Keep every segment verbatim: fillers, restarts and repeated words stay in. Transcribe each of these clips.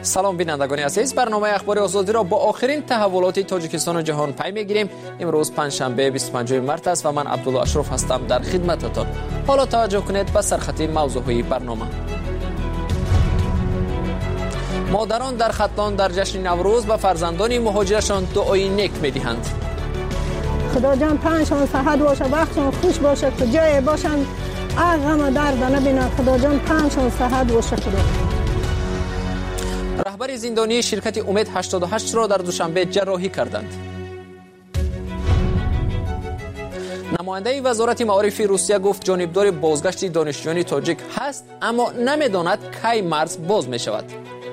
سلام بینندگان عزیز، برنامه اخبار آزادی را با آخرین تحولات تاجیکستان و جهان پی میگیریم. امروز پنجشنبه بیست و پنجم مارس است و من عبدالله اشرف هستم در خدمتتان. حالا توجه کنید به سرخط موضوعی برنامه. مادران در ختلان در جشن نوروز به فرزندان مهاجرشان دعای نیک می‌دهند. خدا جان پنجشان صحت باشه، وقتشان خوش باشه، کجای باشن غم درد نبینن. خدا جان پنجشان صحت باشه. خدا. رهبر زندانی شرکت امید هشتاد و هشت را در دوشنبه جراحی کردند. نماینده وزارت معارف روسیه گفت جانبدار بازگشت دانشجویان تاجیک هست، اما نمیداند کی مرز باز می شود.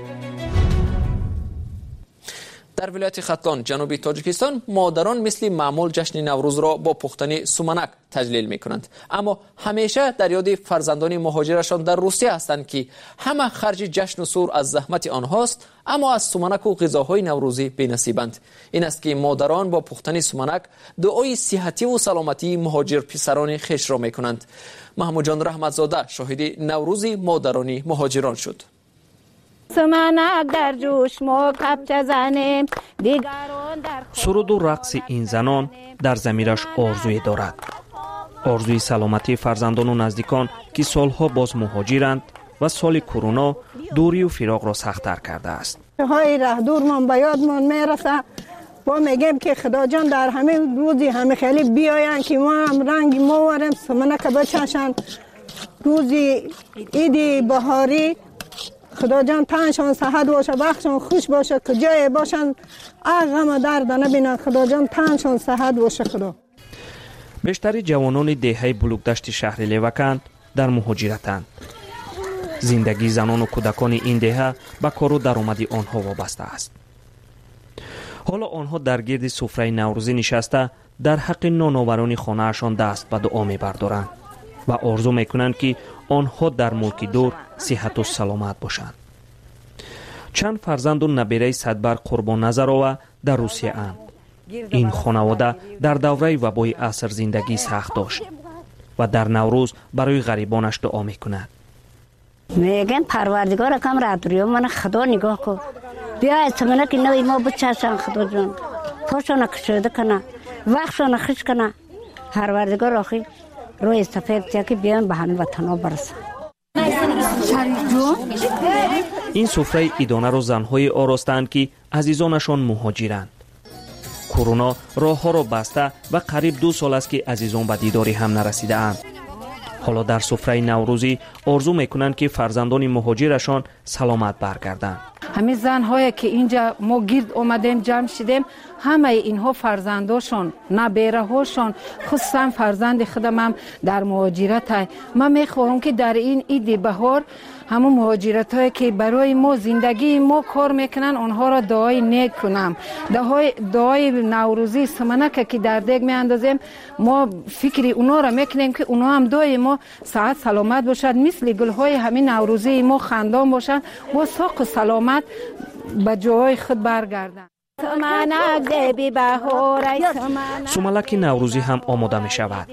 در ولایت ختلان جنوبی تاجیکستان مادران مثل معمول جشن نوروز را با پختن سومنک تجلیل می کنند، اما همیشه در یاد فرزندان مهاجرشان در روسیه هستند که همه خرج جشن و سور از زحمت آنهاست، اما از سومنک و غذاهای نوروزی بی‌نصیبند. این است که مادران با پختن سومنک دعای صحتی و سلامتی مهاجر پسران خیش را می کنند. محمود جان رحمتزاده شاهد نوروز مادران مهاجران شد. سومنک در جوش ما کپچه زنیم، دیگران در سرود و رقص این زنان در ضمیرش آرزوی دارد، آرزوی سلامتی فرزندان و نزدیکان که سالها باز مهاجرند و سال کرونا دوری و فراق را سخت‌تر کرده است. های ره دورمان به یادمان میرسه، با میگیم که خدا جان در همین روزی همه خیلی بیاین که ما هم رنگ ما ورم سومنک بچشن. روزی عید بهاری خدا جان پنجشان صحت باشه، وقتشان خوش باشه، کجای باشن غم درد نبینن. خدا جان پنجشان صحت باشه. خدا. بیشتری جوانان دهه بلوکدشت شهر لیوکند در مهاجرتند. زندگی زنان و کودکان این دهه به کار و درآمد آنها وابسته است. حالا آنها در گرد سفره نوروزی نشسته در حق نانآوران خانه‌شان دست به دعا می‌بردارند و آرزو میکنند که آنها در ملک دور صحت و سلامت باشند. چند فرزند و نبیره صدبر قربان نظر در روسیه اند. این خانواده در دوره وبای عصر زندگی سخت داشت و در نوروز برای غریبانش دعا میکند. میگن پروردگار کم رادریو من خدا نگاه کن، بیا سمنه که نوی ما بچشن. خدا جان پاشون کشیده کنه، وقتشون خوش کنه. پروردگار آخی روی سفید که بیان به همین وطن ها برسن. این سفره ایدانه را زنهای آراستند که عزیزانشان مهاجرند. کرونا راه ها را بسته و قریب دو سال است که عزیزان به دیداری هم نرسیده اند. حالا در سفره نوروزی آرزو میکنند که فرزندان مهاجرشان سلامت برگردند. همین زنهایی که اینجا ما گرد اومدیم جمع شدیم، همه اینها فرزنداشون، نبیره هاشون، خصوصا فرزند خودم هم در مهاجرت های. من میخواهم که در این عید بهار همون مهاجرت هایی که برای ما زندگی ما کار میکنن اونها را دعای نیک کنم. دعای دعای نوروزی سمنک که در دیگ میاندازیم، ما فکری اونا را میکنیم که اونا هم دعای ما صحت سلامت باشد، مثل گل های همین نوروزی ما خندان باشند و ساق سلامت به جای خود برگردند. سوملک نوروزی هم آماده می شود.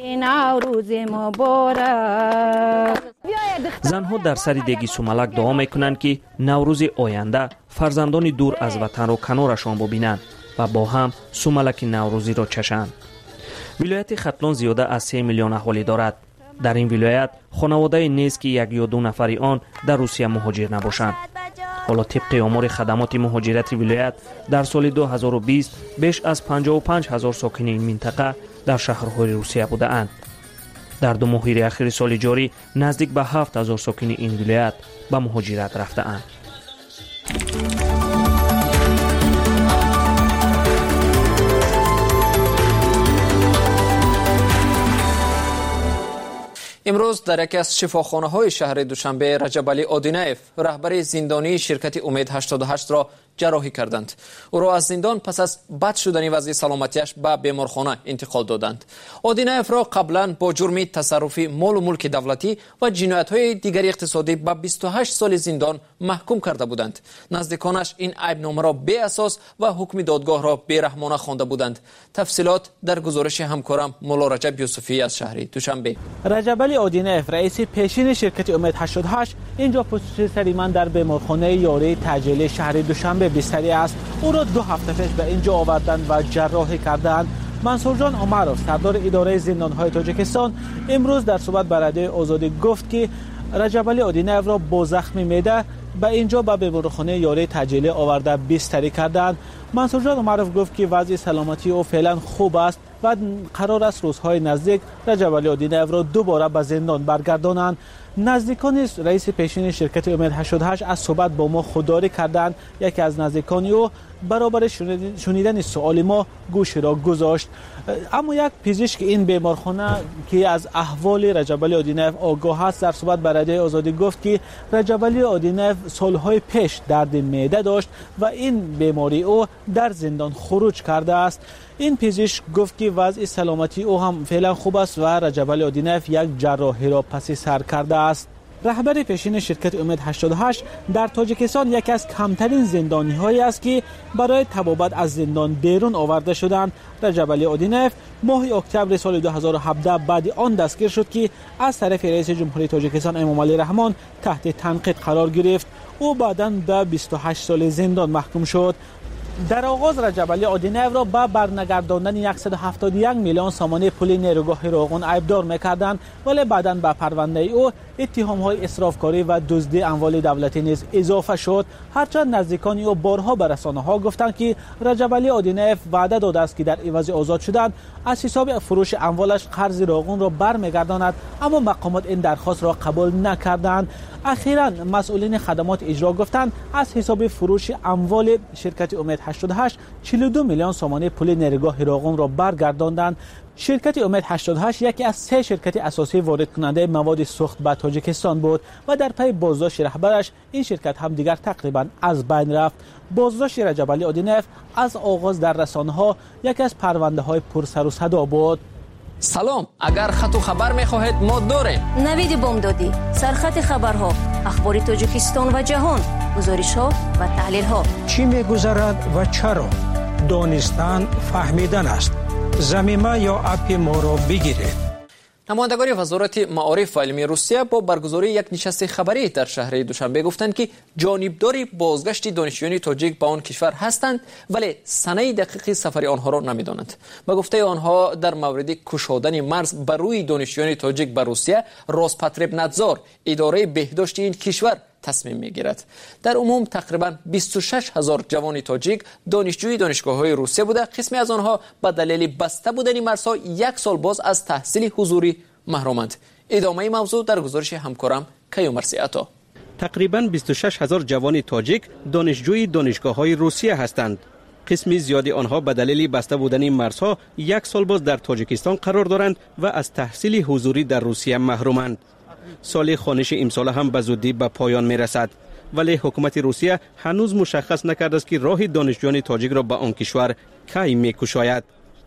زنها در سر دیگی سوملک دعا می کنند که نوروز آینده فرزندان دور از وطن را کنارشان ببینند و با هم سوملک نوروزی را چشند. ولایت ختلان زیاده از سه میلیون اهالی دارد. در این ولایت خانواده نیست که یک یا دو نفری آن در روسیه مهاجر نباشند. حالا طبق آمار خدمات مهاجرت ولایت در سال دو هزار و بیست بیش از پنجاه و پنج هزار ساکن این منطقه در شهرهای روسیه بوده اند. در دو ماه اخیر سال جاری نزدیک به هفت هزار ساکن این ولایت به مهاجرت رفته اند. امروز در یکی از شفاخانه‌های شهر دوشنبه رجب علی آدینایف رهبر زندانی شرکت امید هشتاد و هشت را جراحی کردند. او را از زندان پس از بد شدن وضع سلامتیش به بیمارخانه انتقال دادند. اودینایف را قبلا با جرم تصرف مال و ملک دولتی و جنایت‌های دیگر اقتصادی به بیست و هشت سال زندان محکوم کرده بودند. نزدیکانش این عیبنامه را بی اساس و حکم دادگاه را بی‌رحمانه خوانده بودند. تفصیلات در گزارش همکارم مولا رجب یوسفی از شهر دوشنبه. رجب علی اودینایف رئیس پیشین شرکت امید هشتاد و هشت اینجا پشت سر من در بیمارخانه یاری تجلی شهر دوشنبه بستری است. او را دو هفته پیش به اینجا آوردند و جراحی کردند. منصور جان عمرov سردار اداره زندان‌های تاجیکستان امروز در صحبت با رادیوی آزادی گفت که رجب علی اودینایف را با زخم معده به اینجا به بیمارخانه یاری تجلی آورده بستری کردند. منصور جان عمرov گفت که وضع سلامتی او فعلا خوب است و قرار است روزهای نزدیک رجب علی اودینایف را دوباره به زندان برگردانند. نزدیکان رئیس پیشین شرکت امید هشتاد و هشت از صحبت با ما خودداری کردند. یکی از نزدیکان او برابر شنیدن سوال ما گوش را گذاشت. اما یک پزشک این بیمارخانه که از احوال رجب علی اودینایف آگاه است در صحبت با رادیوی آزادی گفت که رجب علی اودینایف سالهای پیش درد معده داشت و این بیماری او در زندان خروج کرده است. این پزشک گفت که وضع سلامتی او هم فعلا خوب است و رجب علی اودینایف یک جراحی را پس سر کرده است. رهبر پیشین شرکت امید هشتاد و هشت در تاجیکستان یکی از کمترین زندانی هایی است که برای تبابت از زندان بیرون آورده شدند. رجب علی اودینایف ماه اکتبر سال دو هزار و هفده بعد آن دستگیر شد که از طرف رئیس جمهوری تاجیکستان امامعلی رحمان تحت تنقید قرار گرفت. او بعداً به بیست و هشت سال زندان محکوم شد. در آغاز رجب علی اودینایف را به برنگرداندن صد و هفتاد و یک میلیون سامانه پول نیروگاه راغون عیبدار می‌کردند، ولی بعداً به پرونده او اتهام‌های اسرافکاری و دزدی اموال دولتی نیز اضافه شد. هرچند نزدیکان او بارها به رسانه‌ها گفتند که رجب علی اودینایف وعده داده است که در عوض آزاد شدن از حساب فروش اموالش قرض راغون را برمیگرداند، اما مقامات این درخواست را قبول نکردند. اخیراً مسئولین خدمات اجرا گفتند از حساب فروش اموال شرکت امید هشتاد و هشت چهل و دو میلیون سامانه پول نیروگاه راغون را برگرداندند. شرکت امید هشتاد و هشت یکی از سه شرکت اساسی وارد کننده مواد سوخت به تاجیکستان بود و در پی بازداشت رهبرش این شرکت هم دیگر تقریبا از بین رفت. بازداشت رجب علی اودینایف از آغاز در رسانه‌ها یکی از پرونده‌های پر سر و صدا بود. سلام، اگر خط و خبر می‌خواهید ما داریم. نوید بامدادی، سرخط خبرها، اخبار تاجیکستان و جهان، گزارش‌ها و تحلیل‌ها. چی می‌گذرد و چرا؟ دانستن فهمیدن است. زمینه یا اپ ما را بگیرید. نمایندگان وزارت معارف و علمی روسیه با برگزاری یک نشست خبری در شهر دوشنبه گفتند که جانبدار بازگشت دانشجویان تاجیک به آن کشور هستند، ولی سنه دقیق سفر آنها را نمیدانند. با گفته آنها در مورد گشادن مرز بر روی دانشجویان تاجیک به روسیه، روسپاتربنادزور اداره بهداشت این کشور تصمیم میگیرد. در عموم تقریبا بیست و شش هزار جوان تاجیک دانشجوی دانشگاه‌های روسیه بوده. قسمی از آنها به دلیل بسته بودن مرزها یک سال باز از تحصیل حضوری محرومند. ادامه موضوع در گزارش همکارم کیومرسی عطا. تقریبا بیست و شش هزار جوان تاجیک دانشجوی دانشگاه‌های روسیه هستند. قسمی زیادی آنها به دلیل بسته بودن مرزها یک سال باز در تاجیکستان قرار دارند و از تحصیل حضوری در روسیه محرومند. سال خوانش امسال هم به زودی به پایان می رسد، ولی حکومت روسیه هنوز مشخص نکرده است که راه دانشجویان تاجیک را به آن کشور کی می کشاید.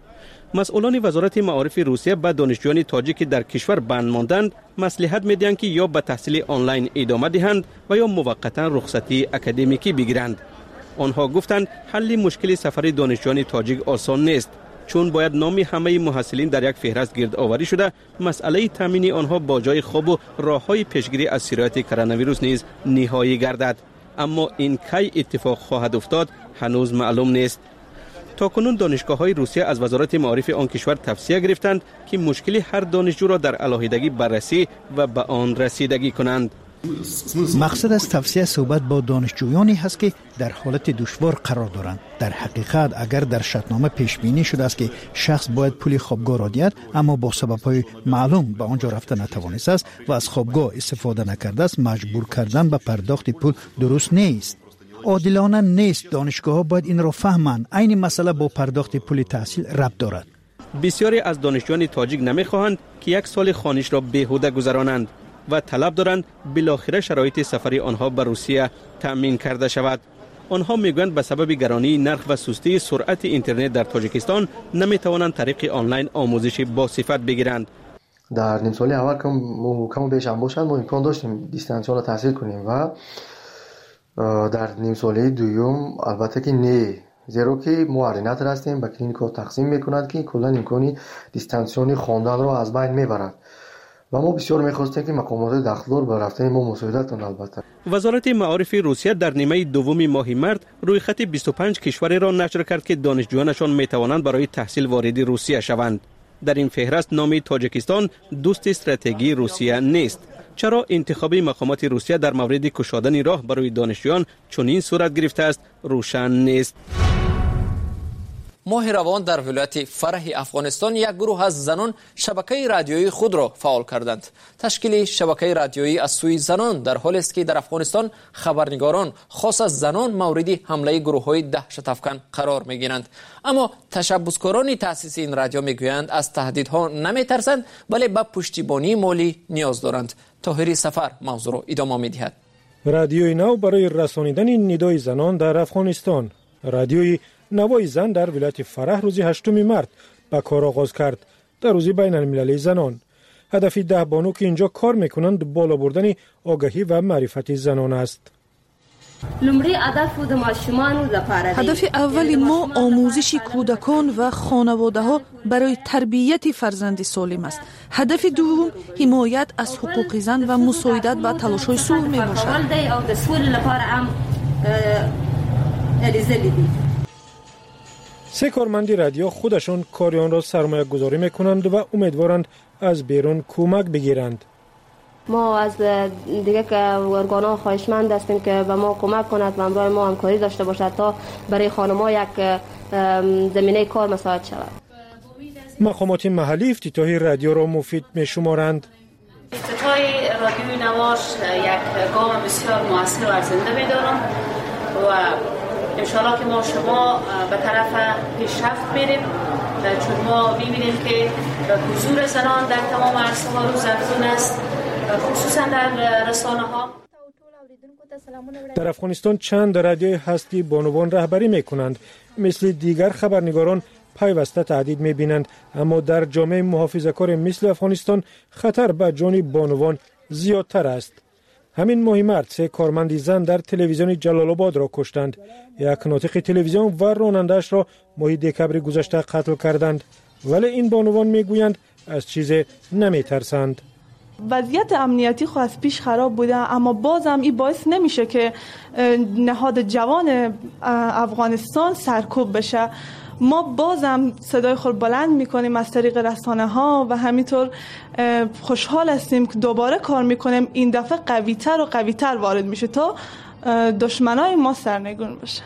مسئولان وزارت معارف روسیه به دانشجویان تاجیک در کشور بند ماندند مصلحت می دهند که یا به تحصیل آنلاین ادامه دهند و یا موقتا رخصتی اکادمیکی بگیرند. آنها گفتند حل مشکل سفر دانشجویان تاجیک آسان نیست، چون باید نام همه محصلین در یک فهرست گرد آوری شده مسئله تامین آنها با جای خواب و راههای پیشگیری از سرایت کرونا ویروس نیز نهایی گردد. اما این کی اتفاق خواهد افتاد هنوز معلوم نیست. تاکنون دانشگاه‌های روسیه از وزارت معارف آن کشور توصیه گرفتند که مشکل هر دانشجو را در علاهیدگی بررسی و به آن رسیدگی کنند. مقصد از توصیه صحبت با دانشجویانی هست که در حالت دشوار قرار دارند. در حقیقت اگر در شرطنامه پیش بینی شده است که شخص باید پول خوابگاه را دهد اما با سبب‌های معلوم به آنجا رفته نتوانسته است و از خوابگاه استفاده نکرده است، مجبور کردن به پرداخت پول درست نیست. عادلانه نیست. دانشگاه‌ها باید این را فهمند. عین مسئله با پرداخت پول تحصیل ربط دارد. بسیاری از دانشجویان تاجیک نمی‌خواهند که یک سال خوانش را بیهوده گذرانند و طلب دارند بالاخره شرایط سفری آنها به روسیه تأمین کرده شود. آنها میگویند به سبب گرانی نرخ و سستی سرعت اینترنت در تاجیکستان نمیتوانند طریق آنلاین آموزش با صفت بگیرند. در نیم سالی اول کم کم و بیش هم باشد ما امکان داشتیم دیستانسیون را تحصیل کنیم و در نیم سالی دوم البته که نه، زیرا که ما اریناتر هستیم به کلینیک‌ها تقسیم میکند که کلا امکانی دیستانسیونی خواندن را از بین میبرد و ما بسیار میخواستیم که مقامات داخلور به رفتن ما مساعدت کنند. البته وزارت معارف روسیه در نیمه دوم ماه مارس روی خط بیست و پنج کشوری را نشر کرد که دانشجویانشان میتوانند برای تحصیل وارد روسیه شوند. در این فهرست نام تاجیکستان دوست استراتژی روسیه نیست. چرا انتخاب مقامات روسیه در مورد گشادن راه برای دانشجویان چنین صورت گرفته است روشن نیست. ماه روان در ولایت فرح افغانستان یک گروه از زنان شبکه رادیویی خود را فعال کردند. تشکیل شبکه رادیویی از سوی زنان در حالی است که در افغانستان خبرنگاران خاص از زنان مورد حمله گروه‌های دهشت افکن قرار می‌گیرند. اما تشبثکاران تأسیس این رادیو میگویند از تهدیدها نمی‌ترسند بلکه به پشتیبانی مالی نیاز دارند. طاهری سفر موضوع را ادامه می‌دهد. رادیوی نو برای رسانیدن ندای زنان در افغانستان. رادیوی نوای زن در ولایت فرح روز هشتم مارس به کار آغاز کرد. در روز بین المللی زنان هدف ده بانو که اینجا کار میکنند بالا بردن آگاهی و معرفت زنان است. هدف اول ما آموزش کودکان و خانواده ها برای تربیت فرزند سالم است. هدف دوم حمایت از حقوق زن و مساعدت به تلاش های صلح می باشد. سه کارمندی رادیو خودشان کاریان را سرمایه گذاری میکنند و امیدوارند از بیرون کمک بگیرند. ما از دیگه که ارگان‌ها خواهشمند هستیم که به ما کمک کند و همراه ما همکاری داشته باشد تا برای خانم‌ها یک زمینه کار مساعد شود. مقامات محلی افتتاح رادیو را مفید می‌شمارند. افتتاح رادیوی نواش یک گام بسیار موثر و ارزنده می‌دانم و انشاءالله که ما شما به طرف پیشرفت میریم، چون ما می‌بینیم که حضور زنان در تمام عرصه‌ها روز افزون است، خصوصا در رسانه‌ها. در افغانستان چند رادیوی هستی بانوان رهبری میکنند. مثل دیگر خبرنگاران پیوسته تهدید میبینند، اما در جامعه محافظه‌کار مثل افغانستان خطر به جان بانوان زیادتر است. همین ماه مارس سه کارمند زن در تلویزیون جلال آباد را کشتند. یک ناطق تلویزیون و راننده‌اش را ماه دکبر گذشته قتل کردند، ولی این بانوان میگویند از چیزی نمیترسند. وضعیت امنیتی خو از پیش خراب بوده، اما بازم این باعث نمیشه که نهاد جوان افغانستان سرکوب بشه. ما بازم صدای خود بلند میکنیم از طریق رسانه ها و همینطور خوشحال هستیم که دوباره کار میکنیم. این دفعه قویتر و قویتر وارد میشه تا دشمنای ما سرنگون بشه.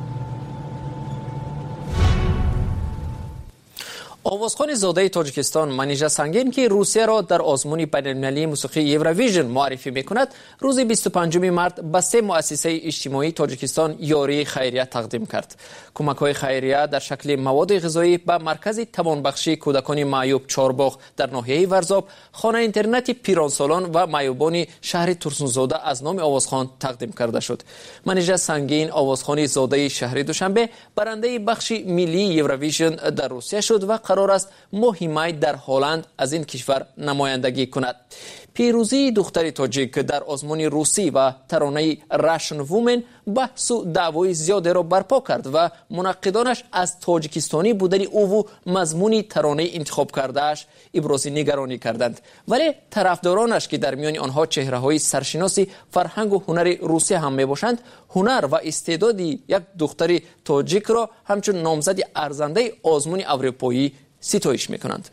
آوازخوان زاده تاجیکستان منیژه سنگین که روسیه را در آزمون بین‌المللی موسیقی یورویژن معرفی می‌کند، روز بیست و پنجم مارس به سه مؤسسه اجتماعی تاجیکستان یاری خیریه تقدیم کرد. کمک‌های خیریه در شکل مواد غذایی به مرکز توانبخشی کودکان معیوب چهارباغ در ناحیه ورزاب، خانه اینترنت پیرانسالان و معیوبان شهر ترسونزاده از نام آوازخوان تقدیم کرده شد. منیژه سنگین آوازخوان زاده شهر دوشنبه برنده بخش ملی یورویژن در روسیه شد و قرار است ماه مای در هلند از این کشور نمایندگی کند. پیروزی دختر تاجیک در آزمون روسی و ترانه راشن وومن بحث و دعوای زیادی را برپا کرد و منقدانش از تاجیکستانی بودن او و مضمون ترانه انتخاب کردهش ابراز نگرانی کردند، ولی طرفدارانش که در میان آنها چهره‌های سرشناس فرهنگ و هنر روسیه هم میباشند، هنر و استعدادی یک دختر تاجیک را همچون نامزد ارزنده آزمون اروپایی ستایش میکنند.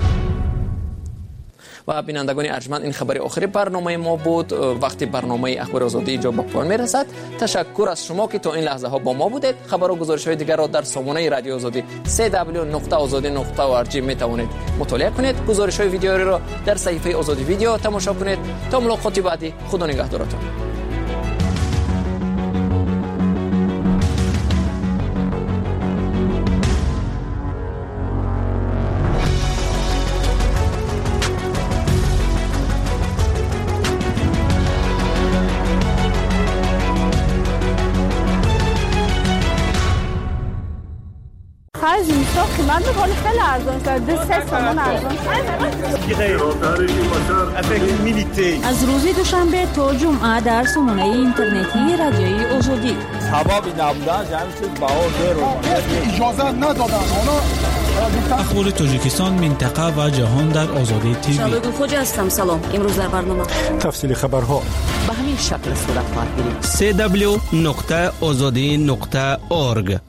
و بینندگان ارجمند، این خبر آخری برنامه ما بود. وقتی برنامه اخبار آزادی اینجا به پایان میرسد. تشکر از شما که تا این لحظه ها با ما بودید. خبر و گزارش های دیگر را در سامانه رادیو آزادی سه دبلیو نقطه آزادی نقطه او آر جی می توانید مطالعه کنید. گزارش های ویدیویی را در صفحه آزادی ویدیو تماشا کنید. تا ملاقات بعدی، خدا نگهدارتان. بعضی میسا قیمت میکنه خیلی ارزان شد دو سه تومن ارزان شد. از روز دوشنبه تا جمعه در سامانه اینترنتی رادیوی آزادی سبب نبودن جمع شد بها زیرو اجازه ندادن. اخبار تاجیکستان، منطقه و جهان در آزادی تیوی. شبگو خوجا هستم. سلام. امروز در برنامه تفصیل خبرها به همین شکل صورت خواهد گرفت. سه دبلیو نقطه آزادی نقطه اورگ.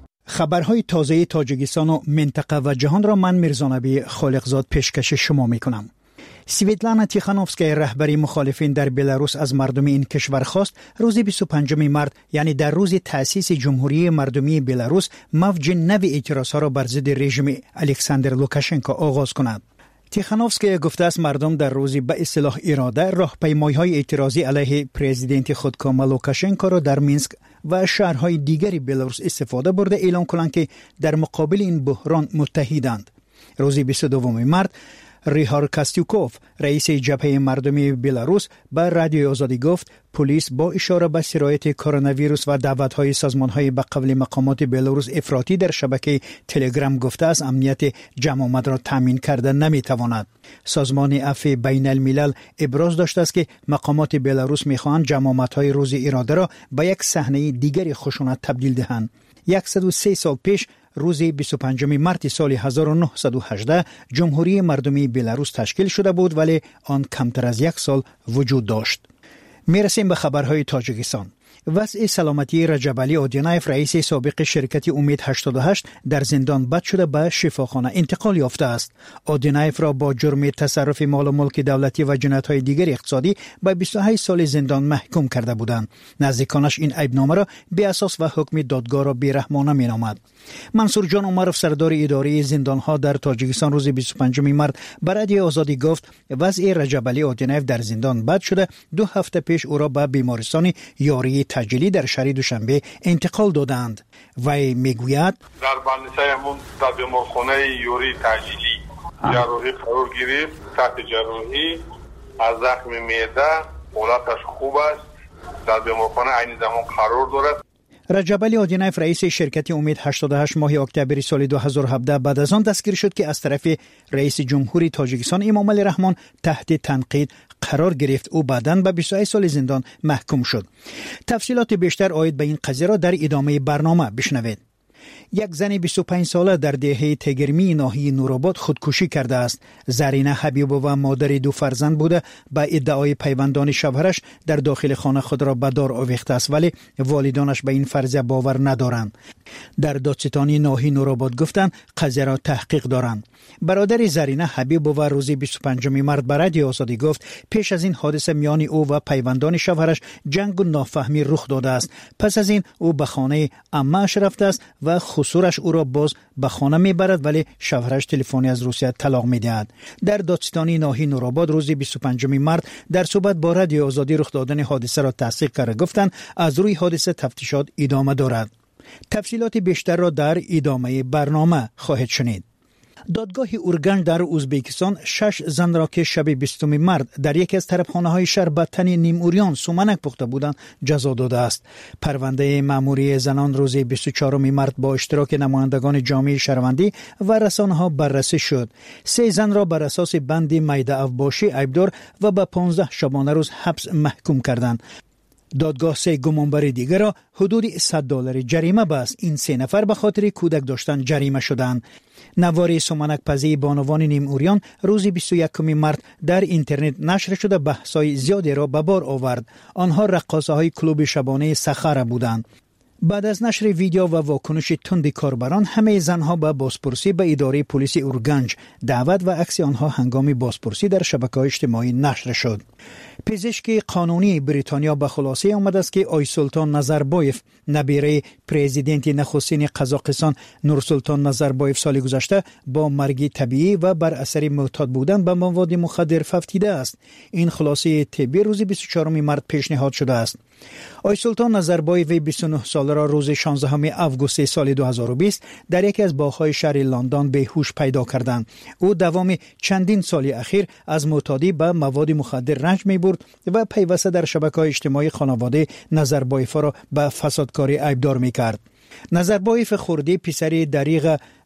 خبرهای تازه تاجیکستان و منطقه و جهان را من میرزانبی خالقزاد پیشکش شما میکنم. سویتلانا تیخانوفسکای رهبری مخالفین در بلاروس از مردم این کشور خواست روز بیست و پنجم مارس یعنی در روز تأسیس جمهوری مردمی بلاروس موج نو اعتراضها را بر ضد رژیم الکساندر لوکاشنکو آغاز کند. تیخانوفسکای گفته است مردم در روزی به اصطلاح اراده راهپیمایی‌های اعتراضی علیه پرزیدنت خودکام لوکاشنکو را در مینسک و شهرهای دیگری بلاروس استفاده برده اعلام کنند که در مقابل این بحران متحدند. روز بیست و دوم مارس ریهار کاستیوکوف رئیس جبهه مردمی بلاروس به رادیو آزادی گفت پلیس با اشاره به سرایت کرونا ویروس و دعوت‌های سازمان‌های به قبل مقامات بلاروس افراطی در شبکه تلگرام گفته است امنیت جمع آمد را تامین کرده نمی‌تواند. سازمان عفو بین الملل ابراز داشته است که مقامات بلاروس می‌خواهند جمع آمدهای روز اراده را به یک صحنه دیگری خشونت تبدیل دهند. صد و سه سال پیش روز بیست و پنجم مارس سال هزار و نهصد و هجده جمهوری مردمی بلاروس تشکیل شده بود ولی آن کمتر از یک سال وجود داشت. میرسیم به خبرهای تاجیکستان. وضع سلامتی رجب علی آدینایف رئیس سابق شرکت امید هشتاد و هشت در زندان بد شده به شفاخانه انتقال یافته است. آدینایف را با جرم تصرف مال و ملک دولتی و جنایت‌های دیگر اقتصادی به بیست و هشت سال زندان محکوم کرده بودند. نزدیکانش این عیبنامه را بی اساس و حکم دادگاه را بی‌رحمانه می‌نامد. منصور جان عمرов سردار اداره زندان‌ها در تاجیکستان روز بیست و پنجم مارس به رادیو آزادی گفت وضع رجب علی آدینایف در زندان بد شده. دو هفته پیش او را به بیمارستان یاری تجلی در شهر دوشنبه انتقال دادند. وی میگوید در بندیسایمون در بیمارخانه یاری تجلی جراحی قرار گرفت. تحت جراحی از زخم معده حالتش خوب است. در بیمارخانه عین زمان قرار دارد. رجب علی آدینایف رئیس شرکت امید هشتاد و هشت ماه اکتبر سال دو هزار و هفده بعد از آن دستگیر شد که از طرف رئیس جمهوری تاجیکستان امامعلی رحمان تحت تنقید قرار گرفت. او بعداً به بیست و هشت سال زندان محکوم شد. تفصیلات بیشتر آید به این قضیه را در ادامه برنامه بشنوید. یک زن بیست و پنج ساله در دهه تگرمی ناحیه نورآباد خودکشی کرده است. زرینه حبیبووا مادر دو فرزند بوده. با ادعای پیوندان شوهرش در داخل خانه خود را به دار آویخته است ولی والدانش به این فرضیه باور ندارند. در دادستانی ناحیه نورآباد گفتند قضیه را تحقیق دارند. برادر زرینه حبیبووا روز بیست و پنجم مارس به رادیو آزادی گفت پیش از این حادثه میان او و پیوندان شوهرش جنگ و نافهمی رخ داده است. پس از این او به خانه عمه‌اش رفته است و خسورش او را باز به خانه میبرد ولی شوهرش تلفنی از روسیه طلاق میدهد. در دادستانی ناحیه نورآباد روز بیست و پنجم مارس در صحبت با رادیو آزادی رخ دادن حادثه را تصدیق کرده گفتند از روی حادثه تفتیشات ادامه دارد. تفصیلات بیشتر را در ادامه برنامه خواهید شنید. دادگاه اورگنج در ازبکستان شش زن را که شب بیستم مارس در یکی از طرفخانه‌های شهر به تن نیم اوریان سومنک پخته بودند جزا داده است. پرونده مأموری زنان روز بیست و چهارم مارس با اشتراک نمایندگان جامعه شهروندی و رسانه‌ها بررسی شد. سه زن را بر اساس بند میده افباشی عیبدار و به پانزده شبانه روز حبس محکوم کردند. دادگاه سه گمانبر دیگر را حدود صد دلار جریمه بست. این سه نفر به خاطر کودک داشتن جریمه شدند. نوار سومنک پزی بانوان نیم اوریان روز بیست و یکم مارس در اینترنت نشر شده بحث‌های زیادی را به بار آورد. آنها رقاصه‌های کلوب شبانه سخر بودند. بعد از نشر ویدیو و واکنش تند کاربران همه زنها به بازپرسی به اداره پلیس اورگنج دعوت و عکس آنها هنگام بازپرسی در شبکه‌های اجتماعی نشر شد. پزشک قانونی بریتانیا به خلاصه آمد است که آیسولتان نظربایف نبیره پرزیدنت نخستین قزاقستان نورسولتان نظربایف سال گذشته با مرگ طبیعی و بر اثر معتاد بودن به مواد مخدر فوتیده است. این خلاصه طبی روز بیست و چهارم مارس پیشنهاد شده است. آیسولتان نظربایف بیست و نه ساله را روز شانزدهم آگوست سال دو هزار و بیست در یکی از باغ‌های شهر لندن بیهوش پیدا کردند. او دوام چندین سال اخیر از معتادی به مواد مخدر رنج می‌برد و پیوسته در شبکه‌های اجتماعی خانواده نظربایف را به فسادکاری عیبدار می‌کرد. نظربایف خردی پسر دریغ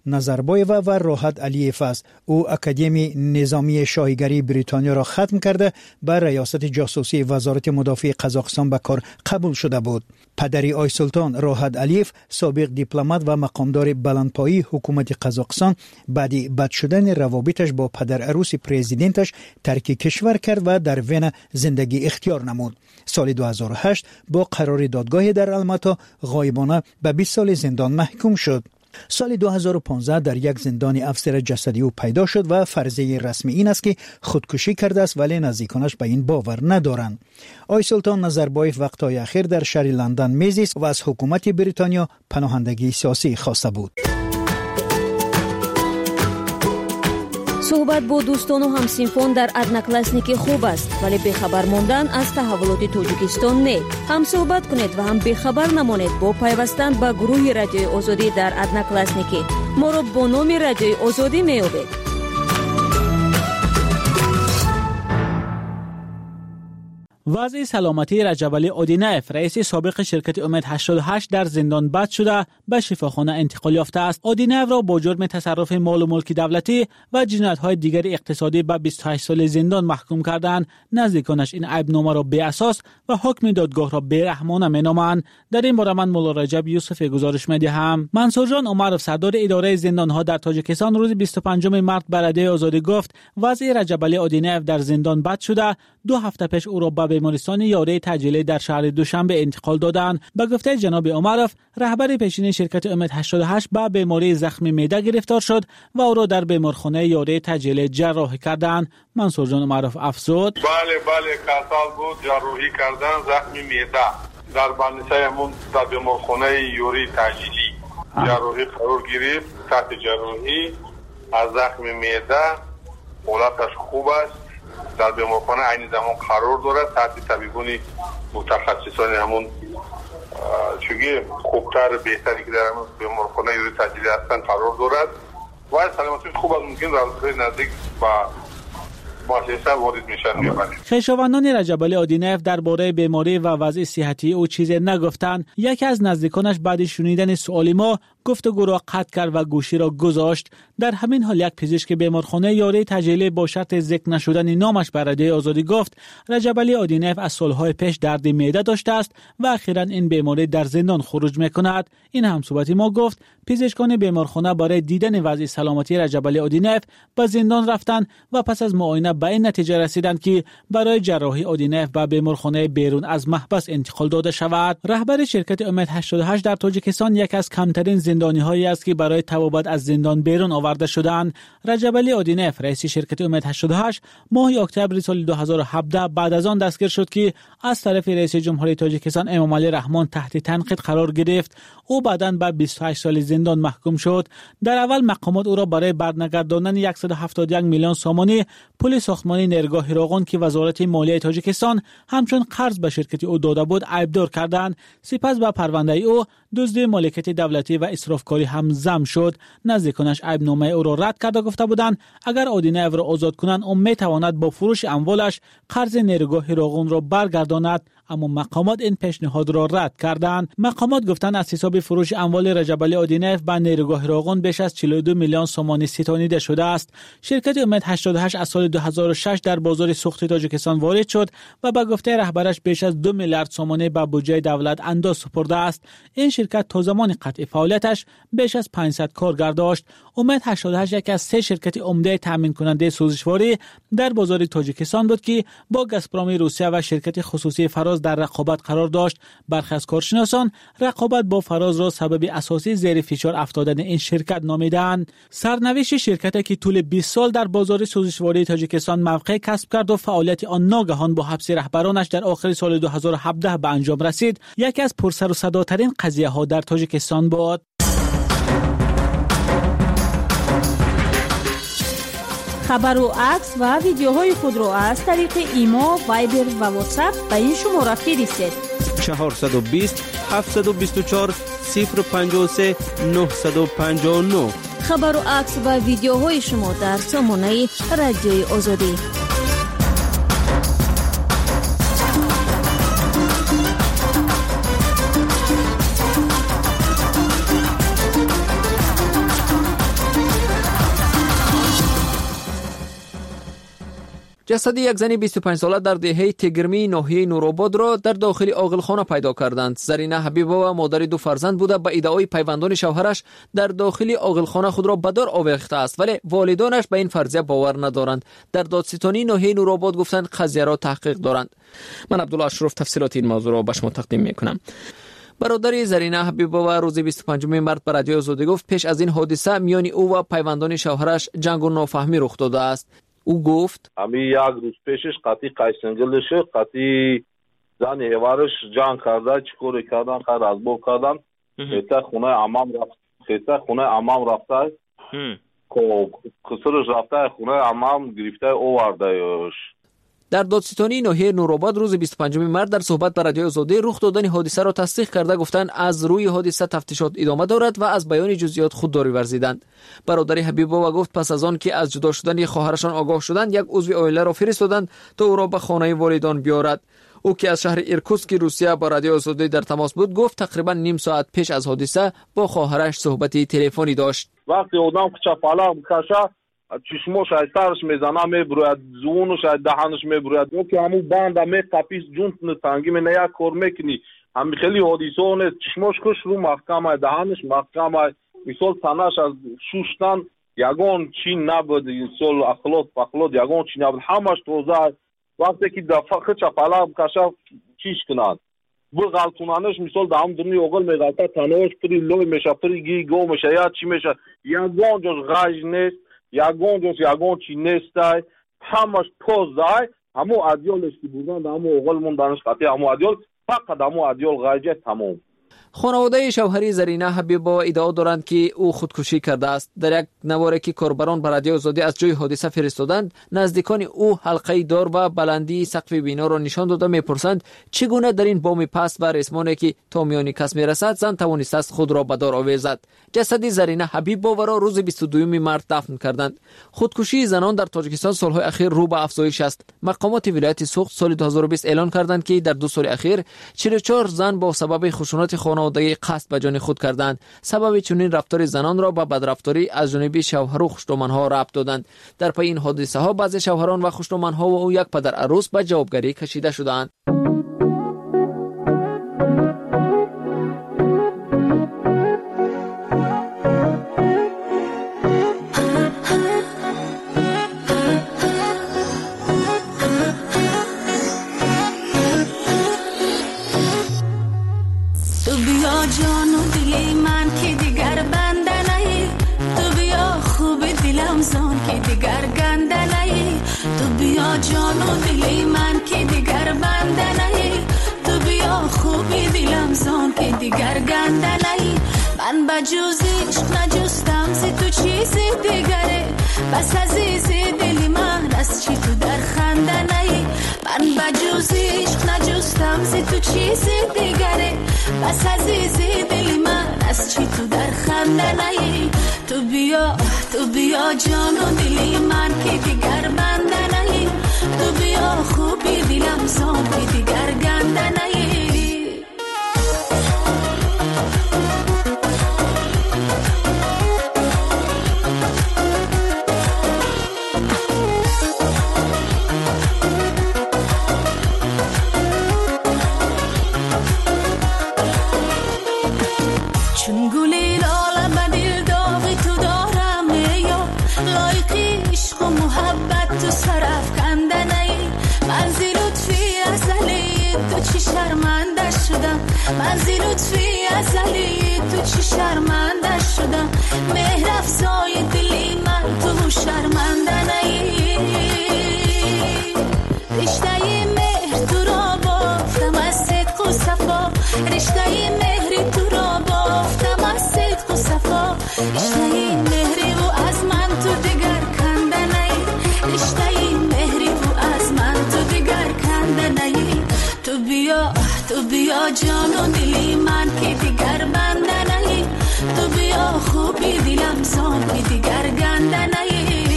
نظربایف و راحت علیف است. او اکادمی نظامی شاهیگری بریتانیا را ختم کرده به ریاست جاسوسی وزارت مدافع قزاقستان به کار قبول شده بود. پدری آی سلطان راحت علیف سابق دیپلمات و مقامدار بلندپایی حکومت قزاقستان بعد بد شدن روابطش با پدر عروس پرزیدنتش ترک کشور کرد و در وین زندگی اختیار نمود. سال دو هزار و هشت با قرار دادگاه در الماتا غایبانه به بیست سال زندان محکوم شد. سال دو هزار و پانزده در یک زندان افسر جسدی او پیدا شد و فرضیه رسمی این است که خودکشی کرده است، ولی نزدیکانش به این باور ندارند. آی سلطان نظربایف وقتهای اخیر در شهر لندن میزیست و از حکومت بریتانیا پناهندگی سیاسی خواسته بود. صحبت با دوستان و همسینفان در ادناکلاسنیک خوب است، ولی بخبر ماندن از تحولات توجیکستان نه. هم صحبت کنید و هم بخبر نمانید با پیوستن به گروه رادیوی آزادی در ادناکلاسنیک. ما را با نام رادیوی آزادی میابید. وضع سلامتی رجبعلی اودینایف رئیس سابق شرکت امید هشتاد و هشت در زندان بند شده به شفاخانه انتقال یافته است. اودینایف را با جرم تصرف مال و ملک دولتی و جنایت‌های دیگر اقتصادی به بیست و هشت سال زندان محکوم کردند. نزدیکانش این عیبنامه را بی اساس و حکم دادگاه را بی‌رحمانه مینامند. در این باره من مولا رجب یوسف گزارش می‌دهم. منصور جان عمرov سردار اداره زندان‌ها در تاجیکستان روز بیست و پنجم مارس به رادیوی آزادی گفت وضع رجبعلی اودینایف در زندان بند شده. دو هفته پیش او را به بیمارستان یاری تجلی در شهر دوشنبه انتقال دادند. به گفته جناب عمرov رهبر پیشین شرکت امید هشتاد و هشت به بیماری زخم معده گرفتار شد و او را در بیمارخانه یاری تجلی جراحی کردند. منصور جان عمرov افزود بله بله کسال بود جراحی کردن زخم معده در بندیسه همون در بیمارخانه یاری تجلی جراحی قرار گرفت. تحت جراحی از زخم معده حالتش خوب است. در بیمارخانه عین زمان قرار دارد تحت طبیبان متخصصان همون چگه خوبتر بهتری که در همون بیمارخانه یوری تجلی هستن قرار دارد و سلامتی خوب از ممکن روزهای نزدیک و مؤسسه وارد میشن میبرید. خویشاوندان رجبعلی اودینایف درباره بیماری و وضع صحتی او چیزی نگفتند. یکی از نزدیکانش بعد شنیدن سؤال ما گفتگو را قطع کرد و گوشی را گذاشت. در همین حال یک پزشک بیمارخانه یاری تجلی با شرط ذکر نشدن نامش به رادیوی آزادی گفت رجبعلی اودینایف از سالهای پیش درد معده داشته است و اخیراً این بیماری در زندان خروج میکند. این همصحبتی ما گفت پزشکان بیمارخانه برای دیدن وضع سلامتی رجبعلی اودینایف به زندان رفتند و پس از معاینه به این نتیجه رسیدند که برای جراحی اودینایف به بیمارخانه بیرون از محبس انتقال داده شود. رهبر شرکت امید هشتاد و هشت در تاجیکستان یک از کمترین زندانی‌هایی است که برای توابت از زندان بیرون آورده شدند. رجبعلی اودینایف رئیس شرکت امید هشتاد و هشت ماه اکتبر سال دو هزار و هفده بعد از آن دستگیر شد که از طرف رئیس جمهوری تاجیکستان امامعلی رحمان تحت تنقید قرار گرفت. او بعداً به بیست و هشت سال زندان محکوم شد. در اول مقامات او را برای برنگرداندن صد و هفتاد و یک میلیون سومانی پول ساختمانی نیرگاه هراقون که وزارت مالیه تاجیکستان همچون قرض به شرکت او داده بود عیبدار کردند. سپس به پرونده او دزدی مالکیت دولتی و اسرافکاری هم ضم شد. نزدیکانش عیبنامه او را رد کرده گفته بودند اگر اودینایف را آزاد کنند او میتواند با فروش اموالش قرض نیرگاه هراقون را برگرداند، اما مقامات این پیشنهاد را رد کردند. مقامات گفتند از حساب فروش اموال رجبعلی اودینایف به نیرگاه هراقون بیش از چهل و دو میلیون سومانی ستانیده شده است. شرکت امید هشتاد و هشت از سال دو هزار و شش در بازار سوخت تاجیکستان وارد شد و به گفته رهبرش بیش از دو میلیارد سومانی به بودجه دولت انداز سپرده است. این شرکت تا زمان قطع فعالیتش بیش از پانصد کارگر داشت. امید هشتاد و هشت یک از سه شرکت عمده تامین کننده سوزشواری در بازار تاجیکستان بود که با گازپروم روسیه و شرکت خصوصی فراز در رقابت قرار داشت. برخی از کارشناسان رقابت با فراز را سبب اساسی زیر فشار افتادن این شرکت نامیدند. سرنوشت شرکتی که طول بیست سال در بازار سوزشواری تاجیکستان موقع کسب کرد و فعالیت آن ناگهان با حبس رهبرانش در آخر سال دو هزار و هفده به انجام رسید، یکی از پرسر و صداترین قضیه ها در تاجیکستان بود. خبر و عکس و ویدیوهای خود را از طریق ایما، وایبر و واتساپ به این شماره فرستید. چهارصد و بیست هفتصد و بیست و چهار صفر پنجاه و سه نهصد و پنجاه و نه. خبر و عکس و ویدیوهای شما در سامانه رادیوی آزادی. جسد یک زن بیست و پنج ساله در دهه تگرمی ناحیه نورآباد را در داخل عاقلخانه پیدا کردند. زرینه حبیبова مادر دو فرزند بوده به ادعای پیوندان شوهرش در داخل عاقلخانه خود را به دار آویخته است، ولی والدانش به این فرضیه باور ندارند. در دادستانی ناحیه نورآباد گفتند قضیه را تحقیق دارند. من عبدالله اشرف تفصیلات این موضوع را به شما تقدیم میکنم. برادر زرینه حبیبova روز بیست و پنجم مارس به رادیو آزادی گفت پیش از این حادثه میان او و پیوندان شوهرش جنگ و نافهمی رخ داده است. او گفت امی یک روز پیشش قطعی قیسنگلشه قطعی زن هوارش جنگ کرده، چیکار کردن خیر از بو کردن، خیلی خونه امام رفت خیلی خونه امام رفته که کسرش رفته خونه امام گرفته آوردهش. در دادستانی ناحیه نورآباد روز بیست و پنجم مارس در صحبت با رادیو آزادی رخ دادن حادثه را تصدیق کرده گفتند از روی حادثه تفتیشات ادامه دارد و از بیان جزئیات خودداری ورزیدند. برادر حبیبova گفت پس از آن که از جدا شدن خواهرشان آگاه شدند یک عضو عائله را فرستادند تا او را به خانه والدان بیارد. او که از شهر ایرکوتسک روسیه با رادیو آزادی در تماس بود گفت تقریبا نیم ساعت پیش از حادثه با خواهرش صحبت تلفنی داشت. وقتی آدم چپالا میکشه چشموش از سرش میزنه میبروید، زونش از دهنش میبروید، او که همون بند می قپیس جون تنگی می نیا کار میکنی. همی خیلی حادثه نیست، چشموش کش رو محکم دهنش محکم مثال تنش از شوشتن یگان چی نبود، مثال اخلاط پخلاط یگان چی نبود، همش توزه. وقتی که دفعه چپالا بکشه چیش کنند بغلطونانش مثال دام دنی اوغل میغلطه تنوش پری لوی میشه پری گی گو میشه یا چی میشه یگان جوش غاج نیست یگان جوش یگان چی نیست همش توز دای همو ادیالش که بودن همو اوغل موندنش قطعی همو ادیال فقط همو ادیال غاجه تمام. خانواده شوهری زرینه حبیبova ادعا دارند که او خودکشی کرده است. در یک نواره که کاربران به رادیو آزادی از جای حادثه فرستادند، نزدیکان او حلقه دار و بلندی سقف بنا را نشان داده میپرسند چگونه در این بام پست و ریسمانی که تا میان کس میرسد زن توانسته است خود را به دار آویزد. جسد زرینه حبیبova را روز بیست و دوم مارس دفن کردند. خودکشی زنان در تاجیکستان سالهای اخیر رو به افزایش است. مقامات ولایت سوخت سال دو هزار و بیست اعلان کردند که در دو سال اخیر چهل و چهار زن با سبب خشونت خانوادگی قصد به جان خود کردند. سبب چنین رفتار زنان را به بدرفتاری از جانب شوهر و خشتومانها ربط دادند. در پی این حادثه ها بعضی شوهران و خشتومانها و او یک پدر عروس به جوابگری کشیده شدند. جانو دلی من که دیگر بنده نهی تو بیا خوبی دلم زان که دیگر گنده نهی من بجوز عشق نجستم زی تو چیزی دیگره بس عزیزی دلی من از چی تو در خنده نهی من بجوز عشق نجستم زی تو چیزی دیگره بس عزیزی دلی من از چی تو در خنده نهی تو بیا تو بیا جانو دلی من که دیگر بنده نهی تو بیا خوبی دلم زان که دیگر گنده نهی چون گلی لاله به دل داغی تو دارم یا لایقی عشق و محبت تو سرف کنده نهی من زی لطفی ازلی تو چی شرمنده شدم من زی لطفی ازلی تو چی شرمنده شدم مهر افزای دلی من تو شرمنده نهی رشته مهر تو را بافتم از صدق و صفا رشته مهری تو را بافتم از صدق و صفا رشته مهری و از من تو دیگر کنده نهی رشته مهری و از من تو دیگر کنده نهی تو بیا تو بیا جانو دلی من که دیگر بنده نهی تو بیا خوبی دلم زان که دیگر گنده نهی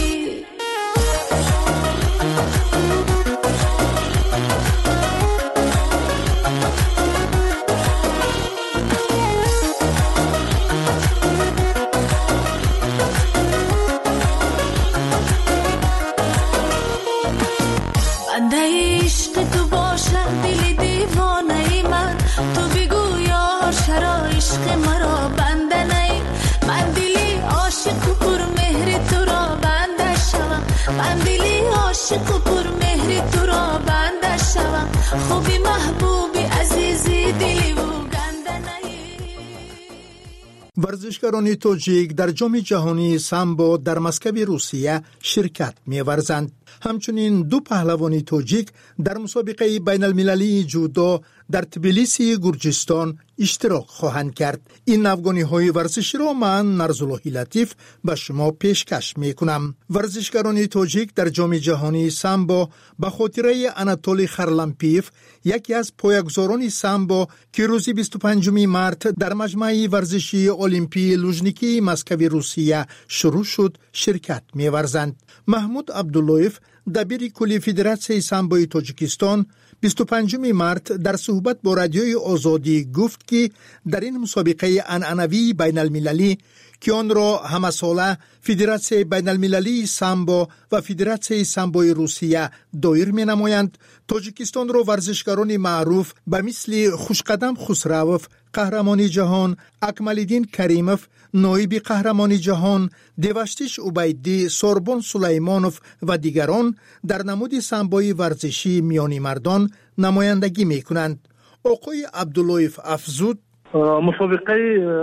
من دلی عاشق و پر مهری تو را بنده شوم خوبی محبوبی عزیزی دلی و ورزشکاران تاجیک در جام جهانی سامبو در مسکو روسیه شرکت می‌ورزند. همچنین دو پهلوان تاجیک در مسابقه بین المللی جودو در تبلیسی گرجستان اشتراک خواهند کرد. این افغانی ورزشی را من نرزالله لطیف به شما پیشکش میکنم. ورزشکاران تاجیک در جام جهانی سامبو به خاطره اناتولی خرلمپیف، یکی از پایه‌گذاران سامبو که روز بیست و پنجم مارس در مجمع ورزشی المپی لوژنیکی مسکو روسیه شروع شد، شرکت می‌ورزند. محمود عبداللهیف دبیر کلی فدراسیون سامبوی تاجیکستان بیست و پنجم مارس در صحبت با رادیوی آزادی گفت که در این مسابقه عنعنوی بین المللی که آن را همه ساله فدراسیون بین المللی سامبو و فدراسیون سامبوی روسیه دایر می نمایند، تاجیکستان را ورزشکاران معروف به مثل خوشقدم خسروف قهرمان جهان، اکمالدین کریموف نایب قهرمان جهان، دیوشتیش عبیدی، سوربون سلیمانوف و دیگران در نمود سامبوی ورزشی میانی مردان نمایندگی می کنند. آقای عبداللهیف افزود مسابقه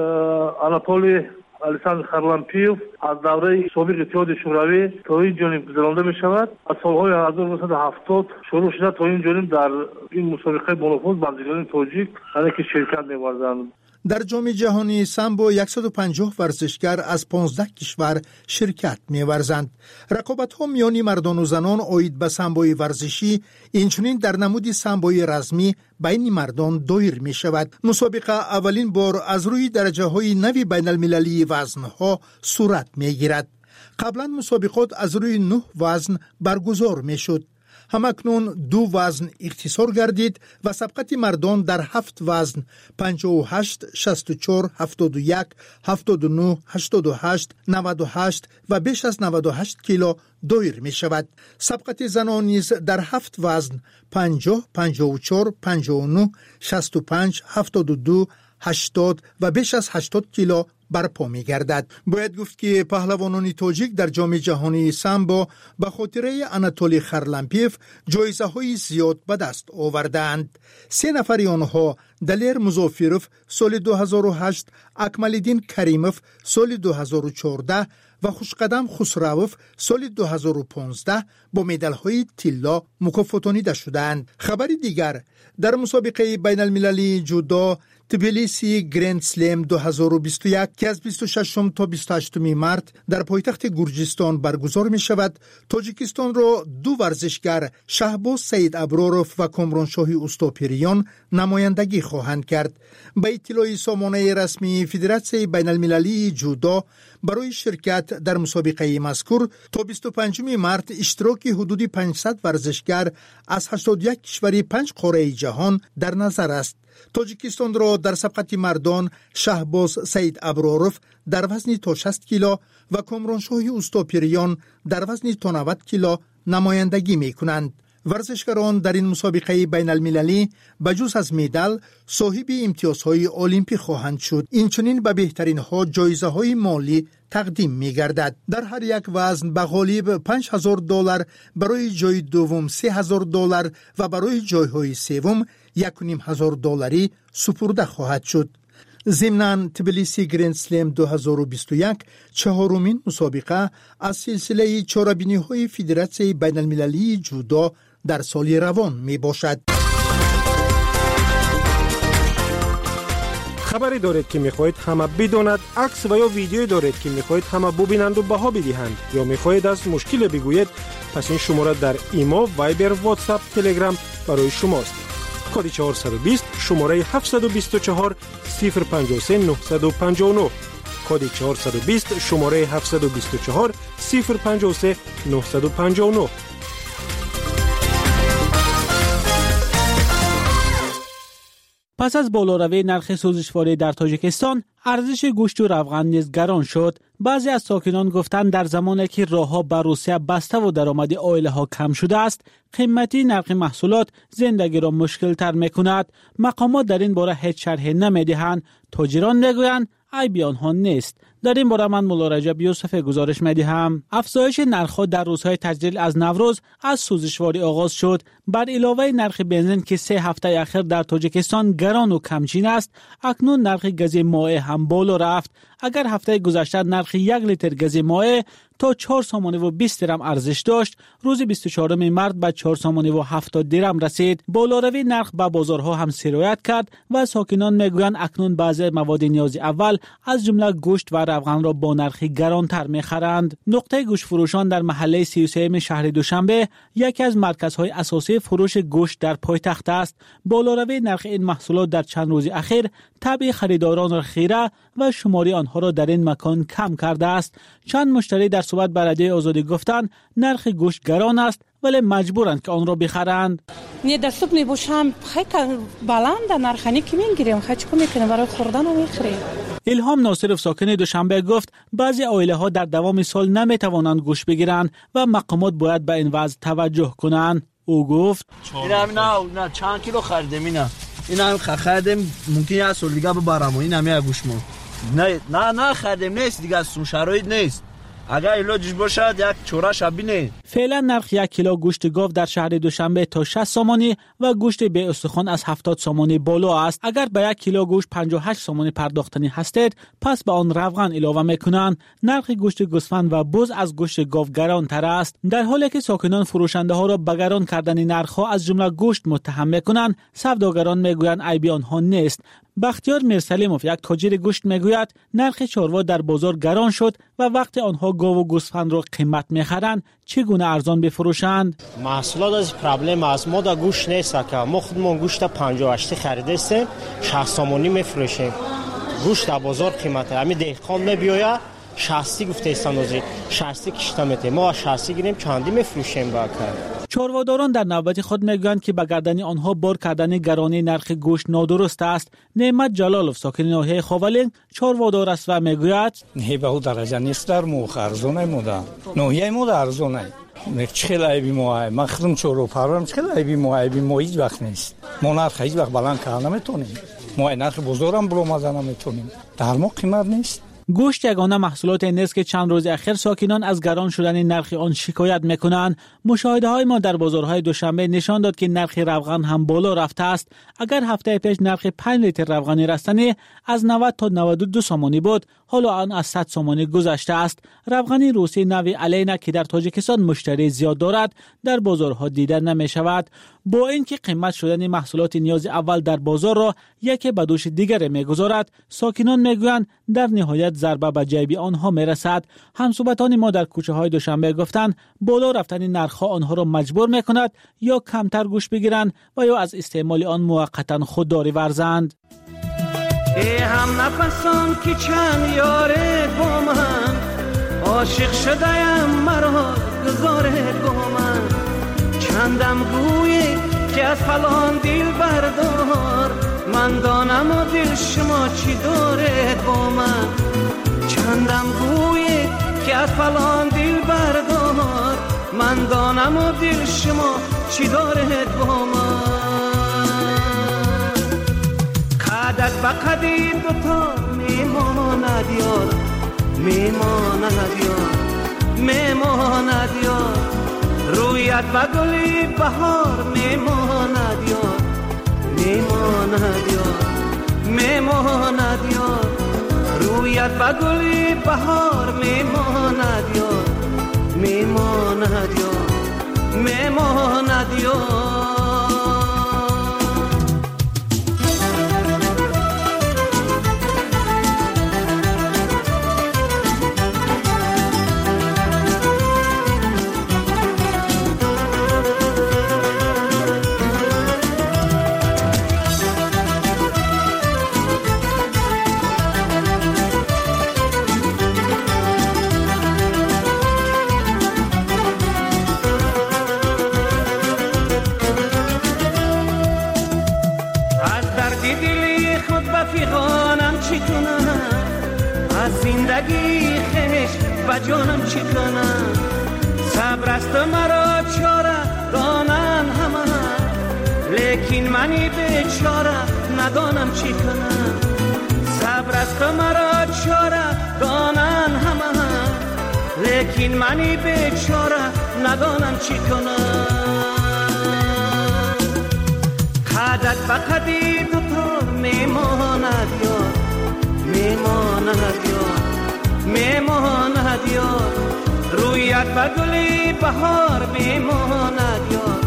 آناتولی الکساندر خرلمپیف از دوره سابق اتحاد شوروی تا این جانب گذرانده می شود. از سالهای هزار و نهصد و هفتاد شروع شده تا این جانب در این مسابقه بانفوذ بازیگران تاجیک که شرکت می ورزند. در جام جهانی سامبو صد و پنجاه ورزشکار از پانزده کشور شرکت می‌ورزند. رقابت‌ها میان مردان و زنان عاید به سامبوی ورزشی اینچنین در نمود سامبوی رزمی بین مردان دایر می‌شود. مسابقه اولین بار از روی درجه‌های نوی بین المللی وزن‌ها صورت می‌گیرد. قبلا مسابقات از روی نه وزن برگزار می‌شد. همکنون دو وزن اختصار گردید و سبقت مردان در هفت وزن پنجاه و هشت، شصت و چهار، هفتاد و یک، هفتاد و نه، هشتاد و هشت، نود و هشت و بیش از نود و هشت کیلو دایر می شود. سبقت زنان نیز در هفت وزن پنجاه، پنجاه و چهار، پنجاه و نه، شصت و پنج، هفتاد و دو، هشتاد و بیش از هشتاد کیلو برپا می گردد. باید گفت که پهلوانان تاجیک در جام جهانی سامبو به خاطره اناتولی خرلمپیف جایزه های زیاد به دست آوردند. سه نفر آنها دلیر مظافروف سال دو هزار و هشت، اکمالدین کریموف سال دو هزار و چهارده و خوشقدم خسروف سال دو هزار و پانزده با مدال های طلا مکافاتانیده شدند. خبر دیگر در مسابقه بین المللی جودو تبلیسی گرند سلم دو هزار و بیست و یک که از بیست و ششم تا بیست و هشتم مارس در پایتخت گرجستان برگزار می شود، تاجیکستان را دو ورزشگر شهباز سید ابراروف و کامرانشاهی اوستاپیریان نمایندگی خواهند کرد. به اطلاع سامانه رسمی فدراسیون بین المللی جودو برای شرکت در مسابقه مذکور تا بیست و پنجم مارس اشتراک حدود پانصد ورزشگر از هشتاد و یک کشور پنج قاره جهان در نظر است. تاجیکستان را در سبقت مردان شهباز سید ابراروف در وزن تا شصت کیلو و کامرانشاهی اوستاپیریان در وزن تا نود کیلو نمایندگی می کنند. ورزشکاران در این مسابقه بین المللی بجز از مدال صاحب امتیازهای المپی خواهند شد. اینچنین به بهترین ها جایزه های مالی تقدیم می گردد. در هر یک وزن به غالب پنج هزار دلار، برای جای دوم سه هزار دلار و برای جایهای سوم یک و نیم هزار دلاری سپرده خواهد شد. ضمناً تبلیسی گرند سلم دو هزار و بیست و یک چهارمین مسابقه از سلسله چهاربینی‌های فدراسیون بین المللی جودو در سال روان می باشد. خبری دارید که میخواهید همه بداند، عکس و یا ویدیویی دارید که میخواهید همه ببینند و بها بدهند یا میخواهید از مشکل بگویید، پس این شماره در ایمو، وایبر، واتساپ، تلگرام برای شماست. کد چهارصد و بیست شماره هفتصد و بیست و چهار صفر پنجاه و سه نهصد و پنجاه و نه، کد چهارصد و بیست شماره هفتصد و بیست و چهار صفر پنجاه و سه نهصد و پنجاه و نه. پس از بالاروی نرخ سوزشواری در تاجیکستان، ارزش گوشت و روغن نیز گران شد. بعضی از ساکنان گفتند در زمانی که راه‌ها به روسیه بسته و درآمد عائله‌ها کم شده است، قیمتی نرخ محصولات زندگی را مشکل تر می‌کند. مقامات در این باره هیچ شرحی نمی‌دهند. تاجران می‌گویند عیب آنها نیست. در این باره من مولا رجب یوسف گزارش می‌دهم. افزایش نرخ‌ها در روزهای تجلیل از نوروز از سوزشواری آغاز شد. بر علاوه نرخ بنزین که سه هفته اخیر در تاجیکستان گران و کمچین است، اکنون نرخ گاز مائع هم بالا رفت. اگر هفته گذشته نرخ یک لیتر گاز مائع تا چهار سومن و بیست درم ارزش داشت، روز بیست و چهارم مارس به چهار سومن و هفتاد درم رسید. بالاروی نرخ به بازارها هم سرایت کرد و ساکنان میگویند اکنون بعضی مواد نیاز اول از جمله گوشت و روغن را با نرخ گرانتر میخرند. نقطه گوشت فروشان در محله سی و سه شهر دوشنبه یکی از مرکزهای اساسی فروش گوشت در پایتخت است. بالاروی نرخ این محصولات در چند روز اخیر طبع خریداران را خیره و شماری آنها را در این مکان کم کرده است. چند مشتری در صحبت با رادیوی آزادی گفتند نرخ گوشت گران است ولی مجبورند که آن را بخرند. نه دستوب نباشم خیلی بلند نرخانی که میگیریم خیلی چکو میکنیم برای خوردن رو میخریم. الهام ناصرف ساکن دوشنبه گفت بعضی عائله ها در دوام سال نمیتوانند گوشت بگیرند و مقامات باید به این وضع توجه کنند. او گفت اینا نه نه چند کیلو خریدیم اینا اینا هم خریدیم ممکن است سال دیگه ببرم اینا همه گوشت مون نه نه نه خریدیم نیست دیگه از شرایط نیست اگر علاجش باشد یک چوره شبینه. فعلا نرخ یک کیلو گوشت گاو در شهر دوشنبه تا شصت سومانی و گوشت به استخوان از هفتاد سومانی بالا است. اگر به یک کیلو گوشت پنجاه و هشت سومانی پرداختنی هستید پس به آن روغن علاوه میکنند. نرخ گوشت گوسفند و بز از گوشت گاو گران تر است. در حالی که ساکنان فروشنده ها را به گران کردن نرخ ها از جمله گوشت متهم میکنند، سوداگران میگویند عیبی آنها نیست. بختیار میرسلیموف یک تاجر گوشت میگوید نرخ چاروا در بازار گران شد و وقتی آنها گاو و گوسفند را قیمت میخرند چگونه ارزان بفروشند؟ محصولات از پرابلم است. ما در گوشت نیست که ما خودمون گوشت پنجاه و هشت خریدیم شصت سومانی میفروشیم. گوشت در بازار قیمته. همین دهقان میبیاید شصت گفته استاندازی شصت کشته میته ما شصت گیریم چندی میفروشیم با کار. چارواداران در نوبت خود میگویند که به گردن آنها بار کردن گرانی نرخ گوشت نادرست است. نعمت جلالوف ساکن ناحیه خاولین چاروادار است و میگوید نه به اون درجه نیست در مو ارزون مودا ناحیه مو ارزونه چخیل عیبی موای مخدوم چورو پرام چخیل عیبی موای بی مو هیچ وقت نیست ما نرخ هیچ وقت بلند کردن نمیتونیم ما نرخ بزرگم بلو مازن نمیتونیم در ما قیمت نیست. گوشت یگانه محصولات نیست که چند روز اخیر ساکنان از گران شدن نرخ آن شکایت میکنند. مشاهده های ما در بازارهای دوشنبه نشان داد که نرخ روغن هم بالا رفته است. اگر هفته پیش نرخ پنج لیتر روغن رستنی از نود تا نود و دو سومانی بود، حالا آن از صد سومانی گذشته است. روغن روسی نوی الینا که در تاجیکستان مشتری زیاد دارد در بازارها دیده نمی شود. با اینکه قیمت شدن محصولات نیاز اول در بازار را یکی به دوش دیگر میگذارد، ساکنان میگویند در نهایت ضربه به جیب آنها میرسد. همصحبتان ما در کوچه های دوشنبه گفتند بالا رفتن نرخ آنها را مجبور میکند یا کمتر گوشت بگیرند و یا از استعمال آن موقتا خودداری ورزند. ای هم نفسان که چند یاره با من عاشق شده‌ام مرا گذاره با من چندم گویی که از فلان دل بردار من دانم و دل شما چی داره با من چندم گویی که از فلان دل بردار من دانم و دل شما چی داره با من قدت با قدی دوتا میماند یار میماند یار میماند یار رویت با گلی بهار میماند یار میماند یار میماند یار رویت با گلی بهار میماند یار میماند یار میماند یار زندگی خش و جانم چی کنم صبر است مرا چاره دانن همه لیکن منی بیچاره ندانم چی کنم صبر است مرا چاره دانن لیکن منی بیچاره ندانم چی کنم. قدت به قدی دوتا میماند یار، میماند یار، میماند یار، رویت به گلی بهار میماند یار.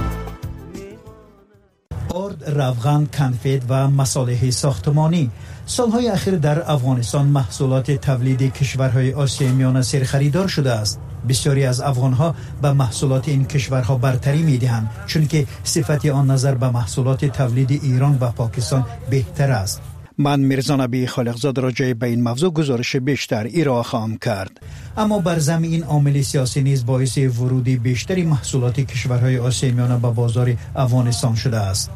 ارد، روغن، کنفت و مصالح ساختمانی سالهای اخیر در افغانستان محصولات تولیدی کشورهای آسیای میانه سر خریدار شده است. بسیاری از افغانها به محصولات این کشورها برتری می‌دهند چون که صفت آن نظر به محصولات تولید ایران و پاکستان بهتر است. من میرزا نبی خالقزاد راجع به این موضوع گزارش بیشتر ارائه خواهم کرد. اما بر ضمن این عامل سیاسی نیز باعث ورود بیشتری محصولات کشورهای آسیای میانه به بازار افغانستان شده است.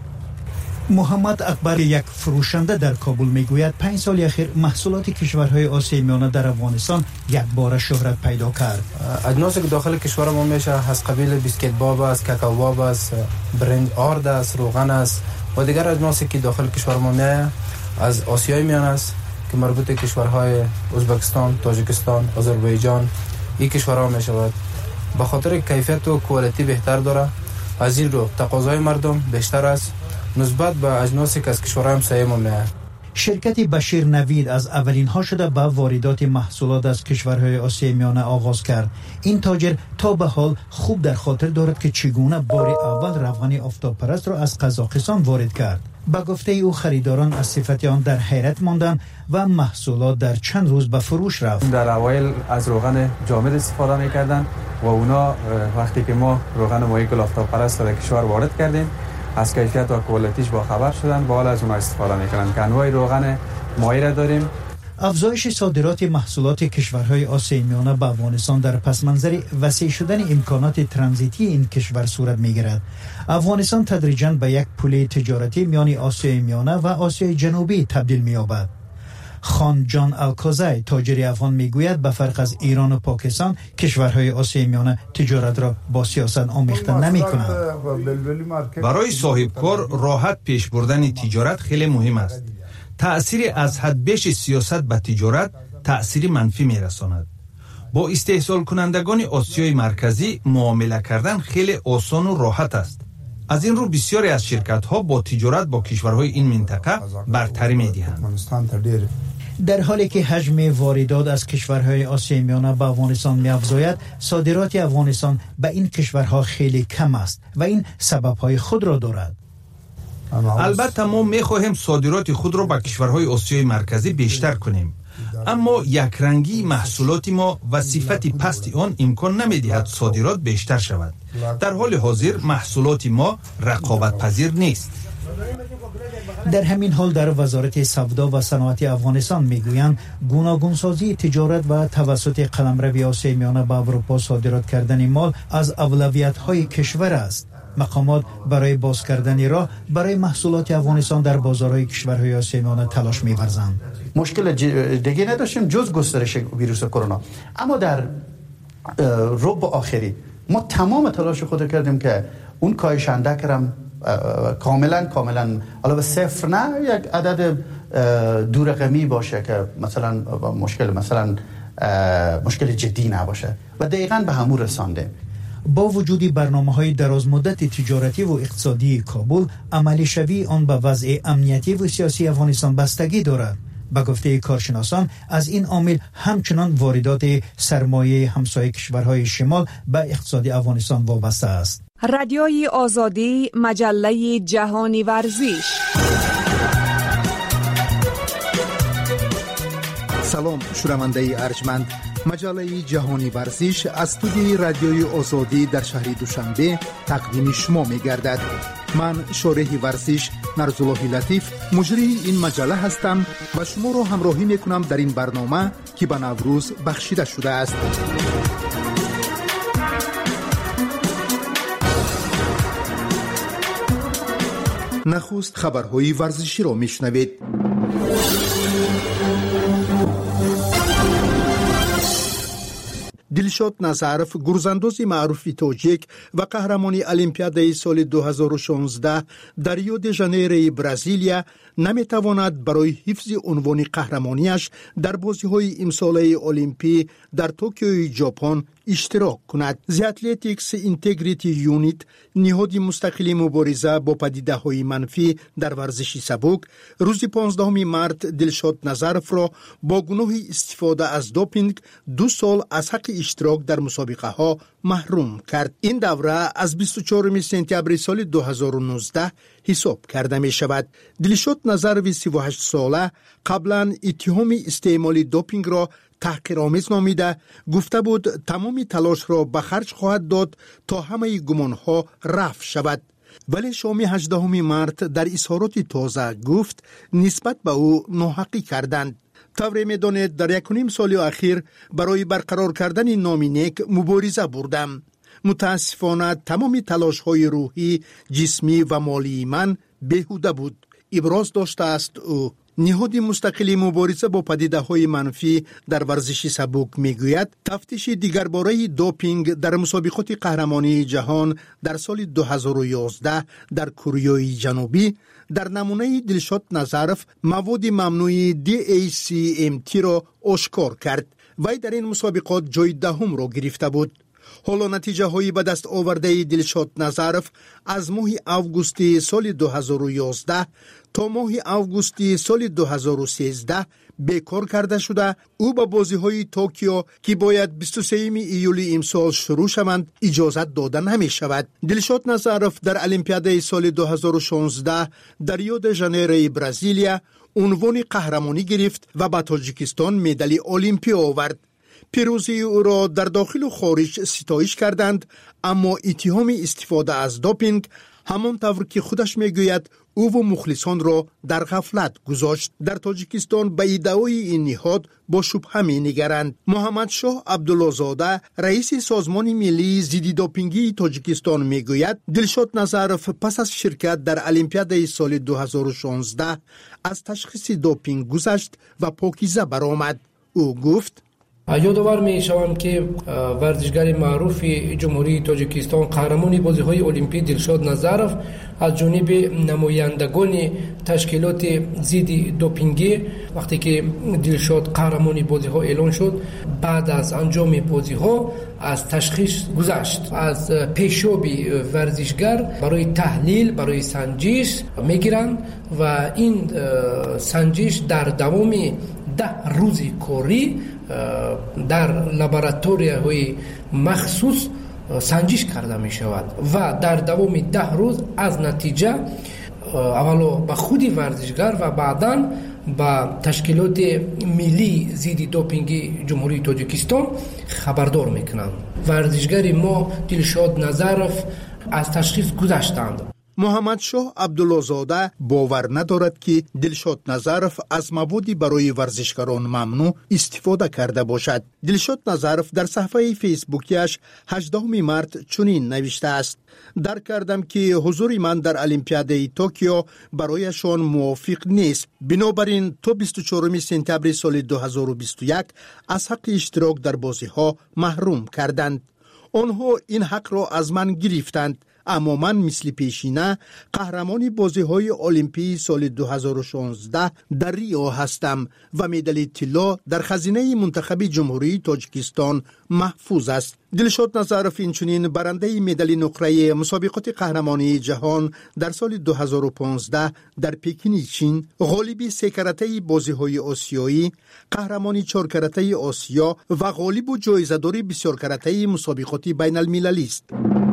محمد اکبر، یک فروشنده در کابل، میگوید پنج سال اخیر محصولات کشورهای آسیای میانه در افغانستان یک بار شهرت پیدا کرد. اجناسی که داخل کشور ما میشه از قبیل بیسکیت باب است، کاکائو باب است، برنج آرد است، روغن است و دیگر اجناسی که داخل کشور ما میاد از آسیای میانه است که مربوط به کشورهای ازبکستان، تاجیکستان، آذربایجان این کشورها میشود. به خاطر کیفیت و کوالیتی بهتر داره، از این رو تقاضای مردم بیشتر است نسبت به اجناسی که از کشورهای همسایه ما میاد. شرکت بشیر نوید از اولین ها شده به واردات محصولات از کشورهای آسیای میانه آغاز کرد. این تاجر تا به حال خوب در خاطر دارد که چگونه بار اول روغن آفتاب پرست را از قزاقستان وارد کرد. به گفته او خریداران از صفت آن در حیرت ماندند و محصولات در چند روز به فروش رفت. در اوایل از روغن جامد استفاده می‌کردند و اونا وقتی که ما روغن ماهی گل آفتاب پرست را در کشور وارد کردیم از کیفیت و کوالیتیش با خبر شدن و حالا از اونها استفاده میکنن که انواع روغن ماهی را داریم. افزایش صادرات محصولات کشورهای آسیای میانه به افغانستان در پس منظر وسیع شدن امکانات ترانزیتی این کشور صورت میگیرد. افغانستان تدریجاً به یک پل تجارتی میان آسیای میانه و آسیای جنوبی تبدیل می‌یابد. خان جان الکازای، تاجر افغان، میگوید به فرق از ایران و پاکستان کشورهای آسیای میانه تجارت را با سیاست آمیخته نمی‌کنند. برای صاحبکار راحت پیش بردن تجارت خیلی مهم است. تأثیر از حد بیش سیاست به تجارت تأثیر منفی میرساند. با استحصال کنندگان آسیای مرکزی معامله کردن خیلی آسان و راحت است. از این رو بسیاری از شرکت ها با تجارت با کشورهای این منطقه برتری میدهند. در حالی که حجم واردات از کشورهای آسیای میانه به افغانستان می‌افزاید، صادرات افغانستان به این کشورها خیلی کم است و این سبب‌های خود را دارد. البته ما می‌خواهیم صادرات خود را به کشورهای آسیای مرکزی بیشتر کنیم، اما یک رنگی محصولات ما و صفت پست آن امکان نمی‌دهد صادرات بیشتر شود. در حال حاضر محصولات ما رقابت پذیر نیست. در همین حال در وزارت سودا و صنعت افغانستان میگویند گوناگون سازی تجارت و توسط قلمرو آسیای میانه به اروپا صادرات کردن مال از اولویت‌های کشور است. مقامات برای باز کردن راه برای محصولات افغانستان در بازارهای کشورهای آسیای میانه تلاش می‌ورزند. مشکل دیگه نداشتیم جز گسترش ویروس کرونا، اما در ربع آخری ما تمام تلاش خود کردیم که اون کاهش اندک را کاملا کاملا حالا به صفر نه، یک عدد دو رقمی باشه که مثلا مشکل مثلا مشکل جدی نباشه و دقیقاً به همون رسانده. با وجود برنامه‌های دراز مدت تجارتی و اقتصادی کابل، عملی شوی آن به وضع امنیتی و سیاسی افغانستان بستگی دارد. به گفته کارشناسان از این عامل همچنان واردات سرمایه همسایه کشورهای شمال به اقتصاد افغانستان وابسته است. رادیوی آزادی، مجله جهانی ورزش. سلام شنونده ارجمند، مجله جهانی ورزش از استودیوی رادیوی آزادی در شهر دوشنبه تقدیم شما می گردد. من شارح ورزش نرزالله لطیف مجری این مجله هستم و شما را همراهی می کنم در این برنامه که به نوروز بخشیده شده است. نخست خبرهای ورزشی را می شنوید. دلشاد نظرف گرزانداز معروف تاجیک و قهرمان المپیادای سال دو هزار و شانزده در ریو دی ژانیروی برزیلیا نمیتواند برای حفظ عنوان قهرمانیش در بازی‌های امساله المپی در توکیو ژاپن اشتراک کند. The Athletics Integrity Unit نهاد مستقل مبارزه با پدیده‌های منفی در ورزش سبک روز پانزدهم مارس دلشاد نظرف را با گناه استفاده از دوپینگ دو سال از حق اشتراک در مسابقه ها محروم کرد. این دوره از بیست و چهارم سپتامبر سال دو هزار و نوزده حساب کرده می شود. دلشاد نظرف سی و هشت ساله قبلا اتهام استعمال دوپینگ را تحقیرآمیز نامیده گفته بود تمام تلاش را به خرج خواهد داد تا همه گمانها رفع شود. ولی شام هجدهم مارس در اظهارات تازه گفت نسبت به او ناحقی کردند. طور می‌دانید در یک و نیم سال اخیر برای برقرار کردن نامی نیک مبارزه بردم. متاسفانه تمام تلاش‌های روحی، جسمی و مالی من بیهوده بود. ابراز داشته است او. نهاد مستقل مبارزه با پدیده‌های منفی در ورزش سبک میگوید تفتیش دیگرباره دوپینگ در مسابقات قهرمانی جهان در سال دو هزار و یازده در کره جنوبی در نمونه دلشاد نظرف مواد ممنوع دی ای سی ام تی را آشکار کرد. وی در این مسابقات جای دهم را گرفته بود. حالا نتیجه های به دست آورده دلشاد نظرف از ماه آگوست سال دو هزار و یازده تا ماه آگوست سال دو هزار و سیزده بیکار کرده شده. او به بازی های توکیو که باید بیست و سوم ایول امسال شروع شوند اجازت داده نمی شود. دلشاد نظرف در المپیادای سال دو هزار و شانزده در ریو دی ژانیروی برزیلیا عنوان قهرمانی گرفت و به تاجیکستان مدال المپی آورد. پیروزی او را در داخل و خارج ستایش کردند، اما اتهام استفاده از دوپینگ همان طور که خودش میگوید او و مخلصان را در غفلت گذاشت. در تاجیکستان به ادعای این نهاد با شبهه می‌نگرند. محمد شاه عبدالله زاده رئیس سازمان ملی ضد دوپینگی تاجیکستان میگوید دلشاد نظرف پس از شرکت در المپیادای سال دو هزار و شانزده از تشخیص دوپینگ گذشت و پاکیزه برآمد. او گفت یادآور می شوم که ورزشگر معروف جمهوری تاجیکستان قهرمان بازی‌های المپی دلشاد نظرف از جانب نمایندگان تشکیلات ضد دوپینگی وقتی که دلشاد قهرمان بازی‌ها اعلان شد بعد از انجام بازی‌ها از تشخیص گذشت. از پیشاب ورزشگر برای تحلیل برای سنجش میگیرند و این سنجش در دوام ده روز کاری در لابراتوری‌های مخصوص سنجش کرده می شود و در دوام ده روز از نتیجه اولا به خود ورزشگر و بعداً با تشکیلات ملی ضد دوپینگ جمهوری تاجیکستان خبردار میکنند. ورزشگر ما دلشاد نظرف از تشخیص گذشتند. محمد شاه عبدالله زاده باور ندارد که دلشاد نظرف از موادی برای ورزشکاران ممنوع استفاده کرده باشد. دلشاد نظرف در صفحه فیسبوکیش هجدهم مارس چنین نوشته است: درک کردم که حضور من در المپیادای توکیو برایشان موافق نیست، بنابراین تا بیست و چهارم سپتامبر سال دو هزار و بیست و یک از حق اشتراک در بازی ها محروم کردند. آنها این حق را از من گرفتند، اما من مثل پیشینه قهرمان بازی‌های المپی سال دو هزار و شانزده در ریو هستم و مدال طلا در خزینه منتخب جمهوری تاجیکستان محفوظ است. دلشاد نظرف اینچنین برنده مدال نقره مسابقات قهرمانی جهان در سال دو هزار و پانزده در پکین چین، غالب سه کرته بازی‌های آسیایی، قهرمانی چهار کرته آسیا و غالب و جایزه‌دار بسیار کرته مسابقات بین المللی است.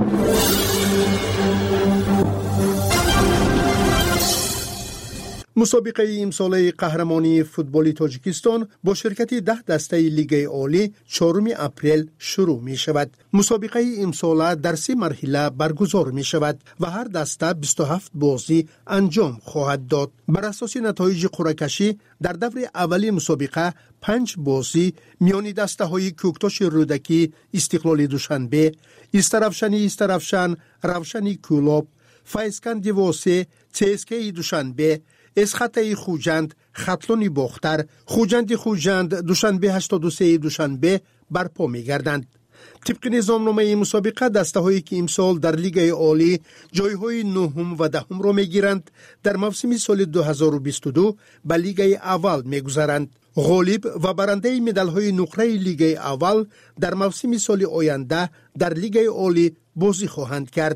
مسابقه امساله قهرمانی فوتبال تاجیکستان با شرکت ده دسته لیگ عالی چهارم اپریل شروع می شود. مسابقه امساله در سه مرحله برگزار می شود و هر دسته بیست و هفت بازی انجام خواهد داد. بر اساس نتایج قرعه کشی در دور اولی مسابقه پنج بازی میان دسته های کوکتاش رودکی استقلال دوشنبه، استرافشانی استرافشان، روشنی کولاب، فایسکند واسه، تسکه دوشنبه، اسخطه خوجند، خطلونی باختر، خوجند خوجند، دوشنبه هشتاد و سه دوشنبه برپا می‌گردند. طبق نظامنامه مسابقه دسته‌هایی که امسال در لیگ عالی جای‌های نهم و دهم را می‌گیرند در موسم سال دو هزار و بیست و دو به لیگ اول می‌گذرند. غالب و برنده مدال‌های نقره لیگ اول در موسم سال آینده در لیگ عالی بازی خواهند کرد.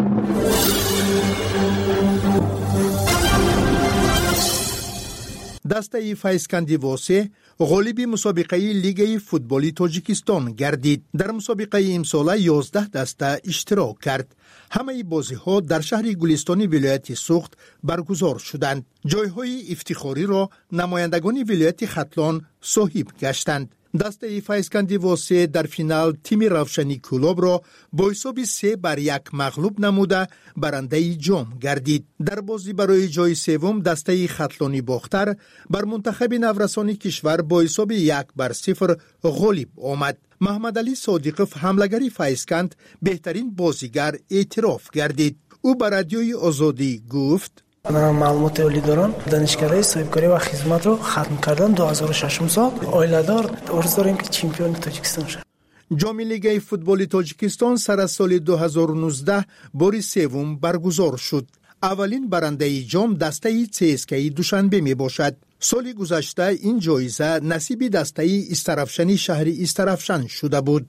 دسته فیضکندی واسه غالب مسابقه لیگ فوتبالی تاجیکستان گردید. در مسابقه امسال یازده دسته اشتراک کرد. همه بازی ها در شهر گلستان ولایت سوخت برگزار شدند. جایهای افتخاری را نمایندگان ولایت ختلان صاحب گشتند. دسته فیضکندی واسه در فینال تیم روشنی کلوب را با حساب سه بر یک مغلوب نموده برنده جام گردید. در بازی برای جای سوم دسته ختلانی باختر بر منتخب نورسانی کشور با حساب یک بر صفر غالب آمد. محمد علی صادقов حملگری فیضکند بهترین بازیگر اعتراف گردید. او بر رادیوی آزادی گفت: من معلومات اولی دارم دانشکده صاحبکاری و خدمت رو ختم کردم دو هزار و شش سال. آیلادار آرزو داریم که چمپیون تاجیکستان شد. جام لیگ فوتبال تاجیکستان سر از سال دو هزار و نوزده بار سوم برگزار شد. اولین برنده جام دسته سی اس کی دوشنبه می باشد. سال گذشته این جایزه نصیب دسته استرافشن شهر استرافشن شده بود.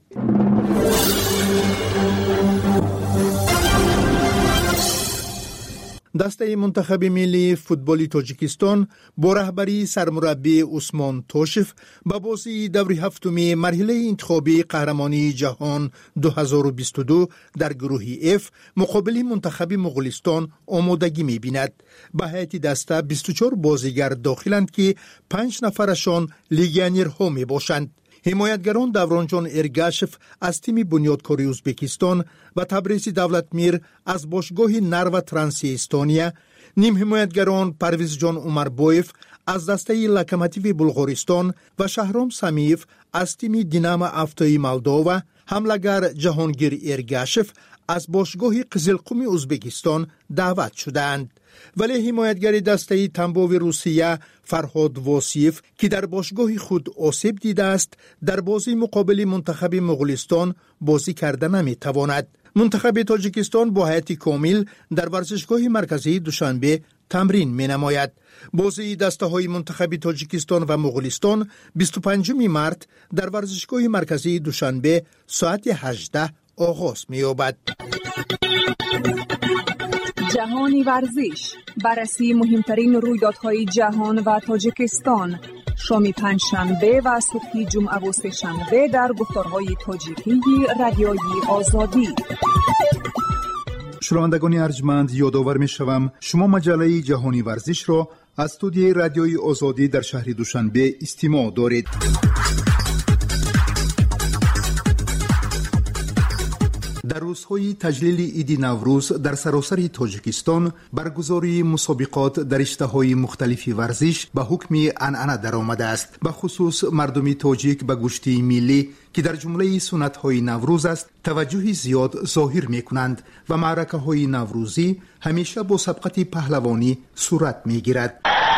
دسته منتخب ملی فوتبالی تاجیکستان با رهبری سرمربی عثمان توشف به بازی دور هفتم مرحله انتخابی قهرمانی جهان دو هزار و بیست و دو در گروه اف مقابل منتخب مغولستان آمادگی می‌بیند. به هیئت دسته بیست و چهار بازیگر داخلند که پنج نفرشان لیگیونرها میباشند. حمایتگران دورانجان ارگاشف از تیم بنیادکاری ازبکستان و تبریز دولتمیر از باشگاه نرو ترانسی استونیا، نیم حمایتگران پرویز جان عمربویف از دسته لوکوموتیو بلغارستان و شهرام سمیف از تیم دینamo افتای مولداوا، حملگر جهانگیر ارگاشف از باشگاه قزلقم ازبکستان دعوت شدند. ولی حمایتگر دسته تنباو روسیه فرهاد واسیف که در باشگاه خود آسیب دیده است در بازی مقابل منتخب مغولستان بازی کرده نمیتواند. منتخب تاجیکستان با هیئت کامل در ورزشگاه مرکزی دوشنبه تمرین می نماید. بازی دسته های منتخب تاجیکستان و مغولستان بیست و پنجم مارس در ورزشگاه مرکزی دوشنبه ساعت هجده آغاز می یابد. جهانی ورزش، بررسی مهمترین رویدادهای جهان و تاجیکستان، شام پنجشنبه و صبح جمعه و سه شنبه در گفتارهای تاجیکی رادیوی آزادی. شنوندگان ارجمند، یادآور می‌شوم شما مجله جهانی ورزش را از استودیوی رادیوی آزادی در شهر دوشنبه استماع دارید. در روزهای تجلیل عید نوروز در سراسر تاجیکستان برگزاری مسابقات در رشته‌های مختلف ورزش به حکم عنعنه درآمده است. به خصوص مردم تاجیک به گوشتی ملی که در جمله سنت‌های نوروز است توجه زیاد ظاهر می‌کنند و معرکه‌های نوروزی همیشه با سبقت پهلوانی صورت می‌گیرد.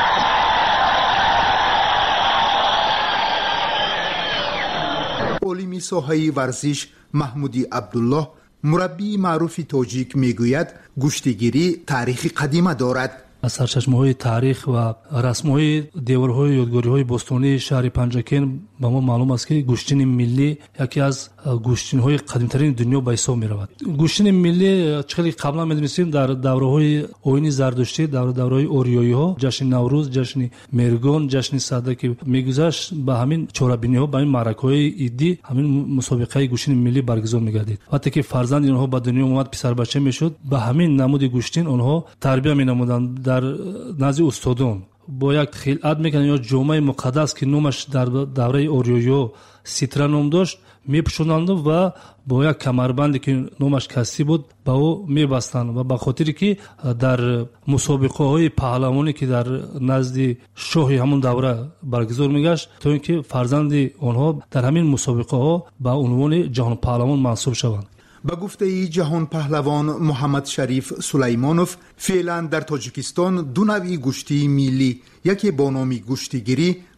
عالم ساحه ورزش محمودی عبدالله مربی معروف تاجیک میگوید گوشتگیری تاریخ قدیمه دارد. از سرچشمه‌های تاریخ و رسم‌های دیوارهای یادگاری‌های باستانی شهر پنجکین به ما معلوم است که گوشتین ملی یکی از گوشتین‌های قدیمی‌ترین دنیا به حساب می‌رود. گوشتین ملی چقدر قبلا می‌دونستیم در دوره‌های آیین زردشتی، در دوره‌های اوریایی‌ها، جشن نوروز، جشن مرگان، جشن سده که می‌گذشت به همین چورابینی‌ها، به این معرکه‌های عیدی، همین مسابقه گوشتین ملی برگزار می‌گردید. وقتی که فرزند اینها به دنیا اومد پسر بچه می‌شد، به همین نمود گوشتین آنها تربیت می‌نمودند در نزد استادان. با یک خلعت میکنن یا جامعه مقدس که نامش در دوره اوریایو سیترا نام داشت میپوشوندند و با یک کمربندی که نامش کسی بود با او میبستند و به خاطر که در مسابقه های پهلوانی که در نزد شاه همون دوره برگزار میگشت تا اینکه فرزند آنها در همین مسابقه ها به عنوان جهان پهلوان منصوب شوند. به گفته جهان پهلوان محمد شریف سلیمانوف فعلا در تاجیکستان دو نوع گوشتی ملی، یکی با نام گوشتگیری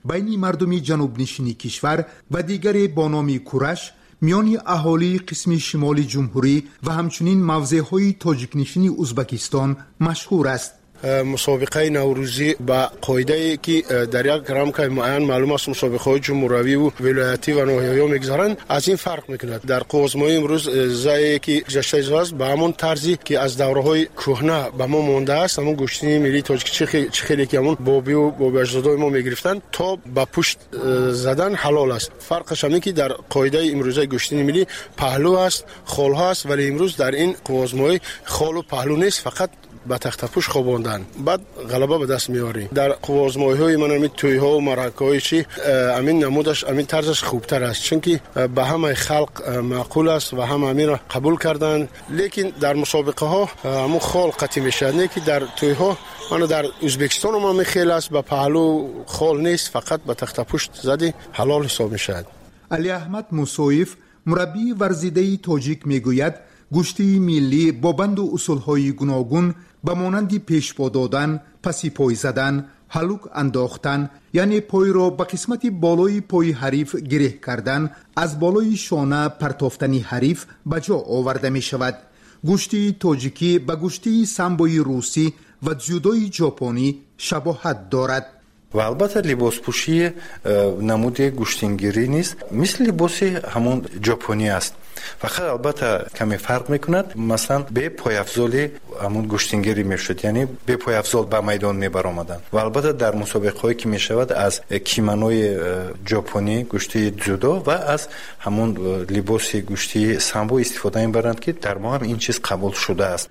بین مردم جنوب نشینی کشور و دیگر با نام کورش میان اهالی قسم شمال جمهوری و همچنین موضعهای تاجیک نشینی ازبکستان مشهور است. مسابقه نوروزی با قاعده که در یک رمک معین معلوم است مسابقه های جمهوری و ولایتی و ناحیه‌ای میگذارند، از این فرق میکند. در قوزمایی امروز زایی که گذشته است به همون طرزی که از دوره‌های کهنه به ما مونده است، همون گوشتنی ملی تاجیک چخیلی که همون بابی و بابی اجدادای ما میگرفتن تا به پشت زدن حلال است. فرقش همین که در قاعده امروزه گوشتنی ملی پهلو است، خال ها است، ولی امروز در این قوزمایی خال و پهلو نیست، فقط با تخت پوش خواباندن، بعد غلبه به دست میاری. در قوازمایی های من همین توی ها و مرکه های چی امین نمودش امین طرزش خوبتر است، چون که به همه خلق معقول است و همه امین را قبول کردن. لیکن در مسابقه ها همون خال قطعی میشد، نه که در توی ها من در ازبکستان ما میخیل است به پهلو خال نیست، فقط به تخت پوش زدی حلال حساب میشد. علی احمد موسویف مربی ورزیده تاجیک میگوید گوشتی ملی با بند و اصولهای گوناگون به مانند پیشوا دادن، پسی پای زدن، هلوک انداختن، یعنی پای را به قسمت بالای پای حریف گره کردن، از بالای شانه پرتافتنی حریف به جا آورده می شود. گوشتی تاجیکی به گوشتی سامبوی روسی و جودوی ژاپنی شباهت دارد. و البته لباس پوشی نمود گوشتینگیری نیست، مثل لباس همون ژاپنی است، فقط البته کمی فرق میکند. مثلا به پای افضال همون گوشتینگیری میشد، یعنی به پای افضال به میدان میبر آمدن. و البته در مسابقه هایی که میشود از کیمانوی ژاپنی گوشتی جودو و از همون لباس گوشتی سامبو استفاده میبرند که در ما هم این چیز قبول شده است.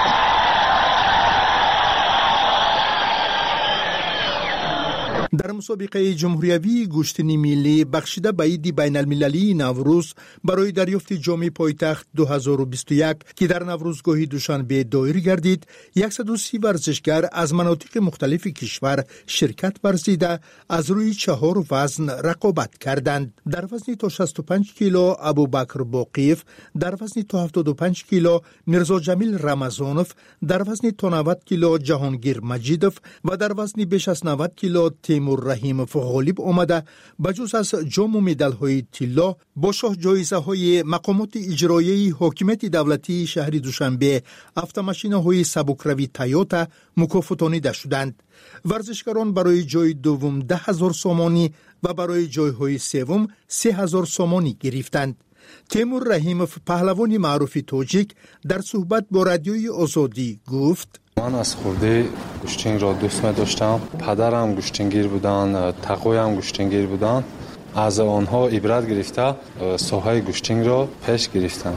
در مسابقه جمهوریوی گوشتنی ملی بخشیده به عید بین المللی نوروز برای دریافت جام پایتخت دو هزار و بیست و یک که در نوروزگاه دوشنبه دایر گردید، صد و سی ورزشگر از مناطق مختلف کشور شرکت ورزیده از روی چهار وزن رقابت کردند. در وزن تا شصت و پنج کیلو ابوبکر باقیف، در وزن تا هفتاد و پنج کیلو میرزا جمیل رمضانوف، در وزن تا نود کیلو جهانگیر مجیدوف و در وزن بیش از نود کیلو تیمور رحیموف غالب آمده. بجز از جام و مدال های طلا با شاه جایزه های مقامات اجرایی حاکمیت دولتی شهر دوشنبه автомاشینه های سبکروی تویوتا مکافاتانیده شدند. ورزشکاران برای جای دوم ده هزار سامانی و برای جای های سوم سه هزار سامانی گرفتند. تیمور رحیموف پهلوان معروف تاجیک در صحبت با رادیوی آزادی گفت: من از خورده گوشتنگ را دوست می داشتم. پدرم گوشتنگیر بودن، تقویم گوشتنگیر بودن. از آنها عبرت گرفته ساحه گوشتنگ را پیش گرفتم.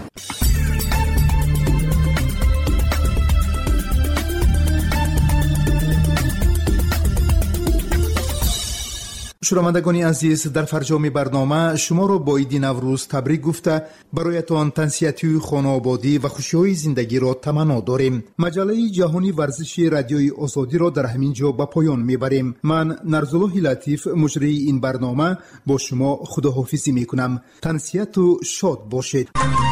شنوندگان عزیز، در فرجام برنامه شما را با عید نوروز تبریک گفته برایتان تنسیتی خانوادگی و خوشی‌های زندگی را تمنا داریم. مجله جهانی ورزش رادیوی آزادی را در همین جا به پایان میبریم. من نرزالله لطیف مجری این برنامه با شما خداحافظی میکنم. تنسیت و شاد باشید.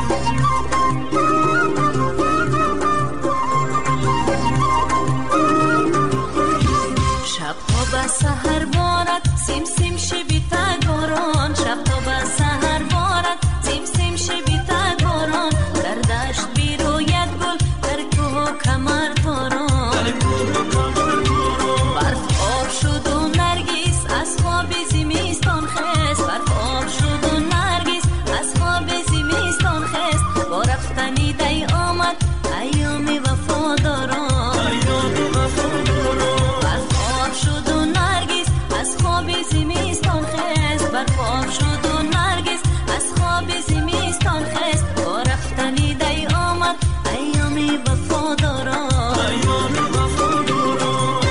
سحر بارد سیم سیم شبی تگاران، شب تا به سحر بارد سیم سیم شبی تگاران، در دشت بیروید گل در کوه کمر تاران، برف آب شد و نرگیس از خواب زمستان خست، برف آب شد و نرگیس از خواب زمستان خست، با رفتنی دی آمد ایام وفاداران، ایام وفاداران، شد و نرگس از خواب زمستان خست، برف آب شد و نرگس از خواب زمستان خست، با رفتنی دی آمد ایام وفاداران، ایام وفاداران.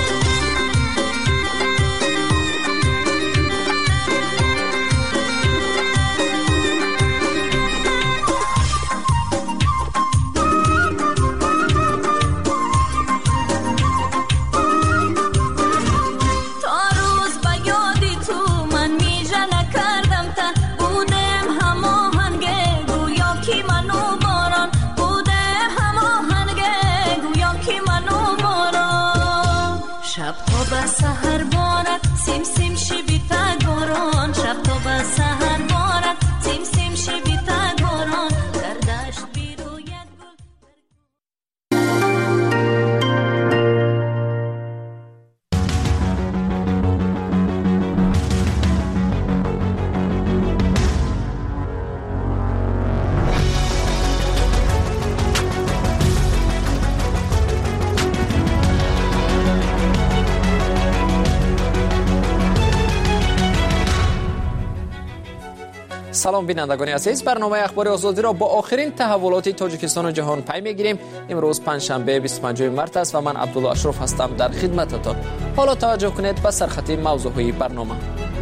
سحر بارد سیم سیم شبی سلام بینندگان عزیز، برنامه اخبار آزادی را با آخرین تحولات تاجیکستان و جهان پی میگیریم. امروز پنجشنبه بیست و پنجم مارس است و من عبدالله اشرف هستم در خدمتتان. حالا توجه کنید به سرخط موضوعی برنامه.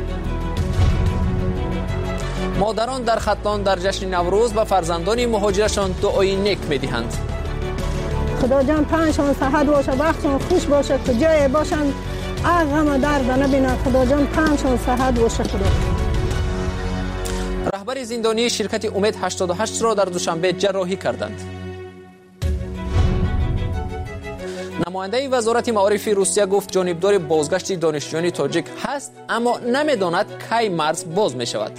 مادران در ختلان در جشن نوروز به فرزندان مهاجرشان دعای نیک می‌دهند. خدا جان پنجشان صحت باشه، وقتشان خوش باشه، کجای باشند غم درد نبینه. خدا جان پنجشان صحت باشه. خدا رهبر زندانی شرکت امید هشتاد و هشت را در دوشنبه جراحی کردند. نماینده وزارت معارف روسیه گفت جانبدار بازگشت دانشجویان تاجیک هست، اما نمیداند کی مرز باز می شود.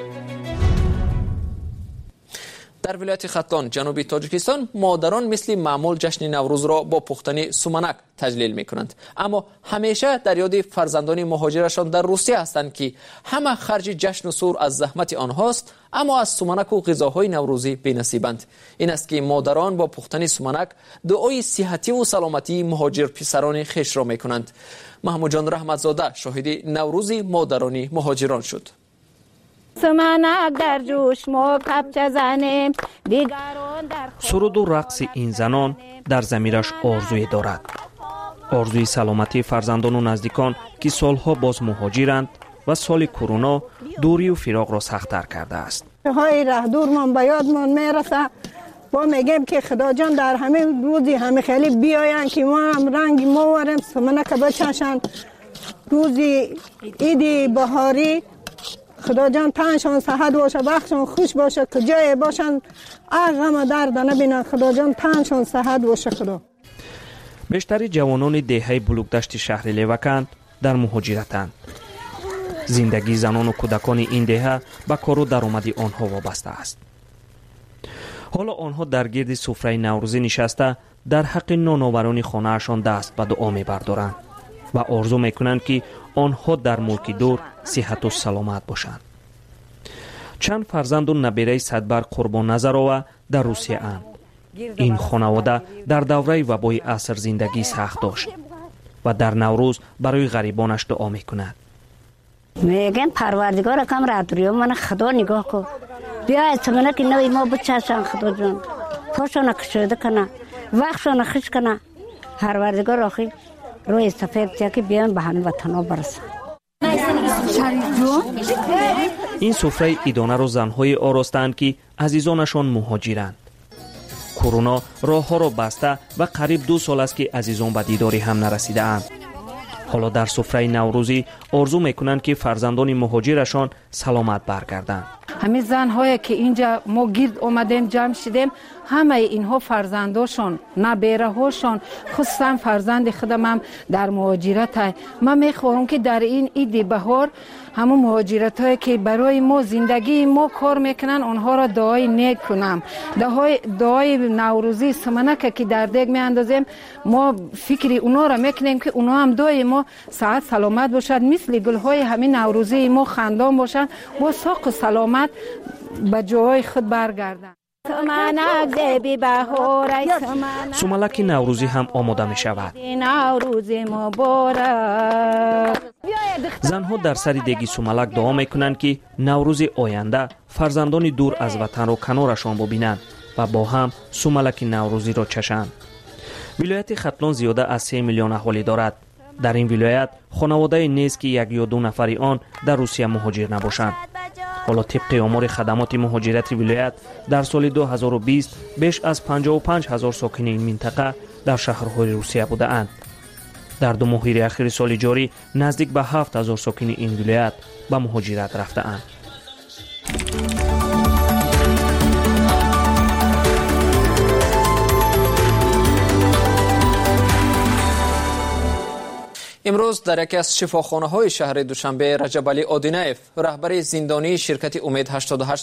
در ولایت ختلان جنوبی تاجیکستان مادران مثل معمول جشن نوروز را با پختن سومنک تجلیل می کنند، اما همیشه در یاد فرزندان مهاجرشان در روسیه هستند که همه خرج جشن و سور از زحمت آنهاست، اما از سومنک و غذاهای نوروزی بی‌نصیبند. این است که مادران با پختن سومنک دعای صحتی و سلامتی مهاجر پسران خیش را می کنند. محمود جان رحمتزاده شاهد نوروز مادران مهاجران شد. سومنک در جوش ما کپچه زنیم، دیگران در سرود و رقص این زنان در ضمیرش آرزوی دارد، آرزوی سلامتی فرزندان و نزدیکان که سالها باز مهاجرند و سال کرونا دوری و فراق را سخت‌تر کرده است. های ره دورمان به یادمان میرسه، با میگیم که خدا جان در همه روزی همه خیلی بیاین که ما هم رنگ ما ورم سومنک بچشن. روزی ایدی بهاری خدا جان پنجشان صحت باشه، وقتشان خوش باشه، کجای باشن غم درد نبینن. خدا جان پنجشان صحت باشه. خدا بیشتری جوانان دهه بلوکدشت شهر لیوکند در مهاجرتند. زندگی زنان و کودکان این دهه به کار و درآمد آنها وابسته است. حالا آنها در گرد سفره نوروزی نشسته در حق نانآوران خانه‌شان دست به دعا می‌بردارند و آرزو می‌کنند که آنها در ملک دور صحت و سلامت باشند. چند فرزند و نبیره صدبر قربان نظر در روسیه اند. این خانواده در دوره وبای عصر زندگی سخت داشت و در نوروز برای غریبانش دعا می‌کند. میگن پروردگار کم رادریو من خدا نگاه کن، بیا سمنه که نوی ما بچشن خدا جان، پاشون کشیده کنه، وقتشون خش کنه، پروردگار آخی روی سفید تیا که بیان به همه وطنها برسن. این سفره ایدانه را زنهای آراستند که عزیزانشان مهاجرند. کرونا راه ها را بسته و قریب دو سال است که عزیزان به دیداری هم نرسیده اند. حالا در سفره نوروزی آرزو میکنند که فرزندان مهاجرشان سلامت برگردند. همه زنهایی که اینجا ما گرد اومدیم جمع شدیم، همه اینها فرزنداشون، نبیره هاشون، خصوصا فرزند خودم هم در مهاجرت. من میخواهم که در این عید بهار همون مهاجرت هایی که برای ما زندگی ما کار میکنن اونها را دعای نیک کنم. دعای دعای نوروزی سمنک که در دیگ میاندازیم، ما فکری اونا را میکنیم که اونا هم دعای ما سعادت سلامت باشد، مثل گل های همین نوروزی ما خندان باشند، با ساق و سلامت به جای خود برگردند. سوملک نوروزی هم آماده می شود. زنها در سر دیگی سوملک دعا می کنند که نوروز آینده فرزندان دور از وطن را کنارشان ببینند و با هم سوملک نوروزی را چشند. ولایت ختلان زیاده از سه میلیون اهالی دارد. در این ولایت خانواده نیست که یک یا دو نفری آن در روسیه مهاجر نباشند. حالا طبق آمار خدمات مهاجرت ولایت در سال دو هزار و بیست بیش از پنجاه و پنج هزار ساکن این منطقه در شهرهای روسیه بوده اند. در دو ماه اخیر سال جاری نزدیک به هفت هزار ساکن این ولایت به مهاجرت رفته اند. امروز در یکی از شفاخانه‌های شهر دوشنبه رجب علی آدینایف رهبر زندانی شرکت امید هشتاد و هشت را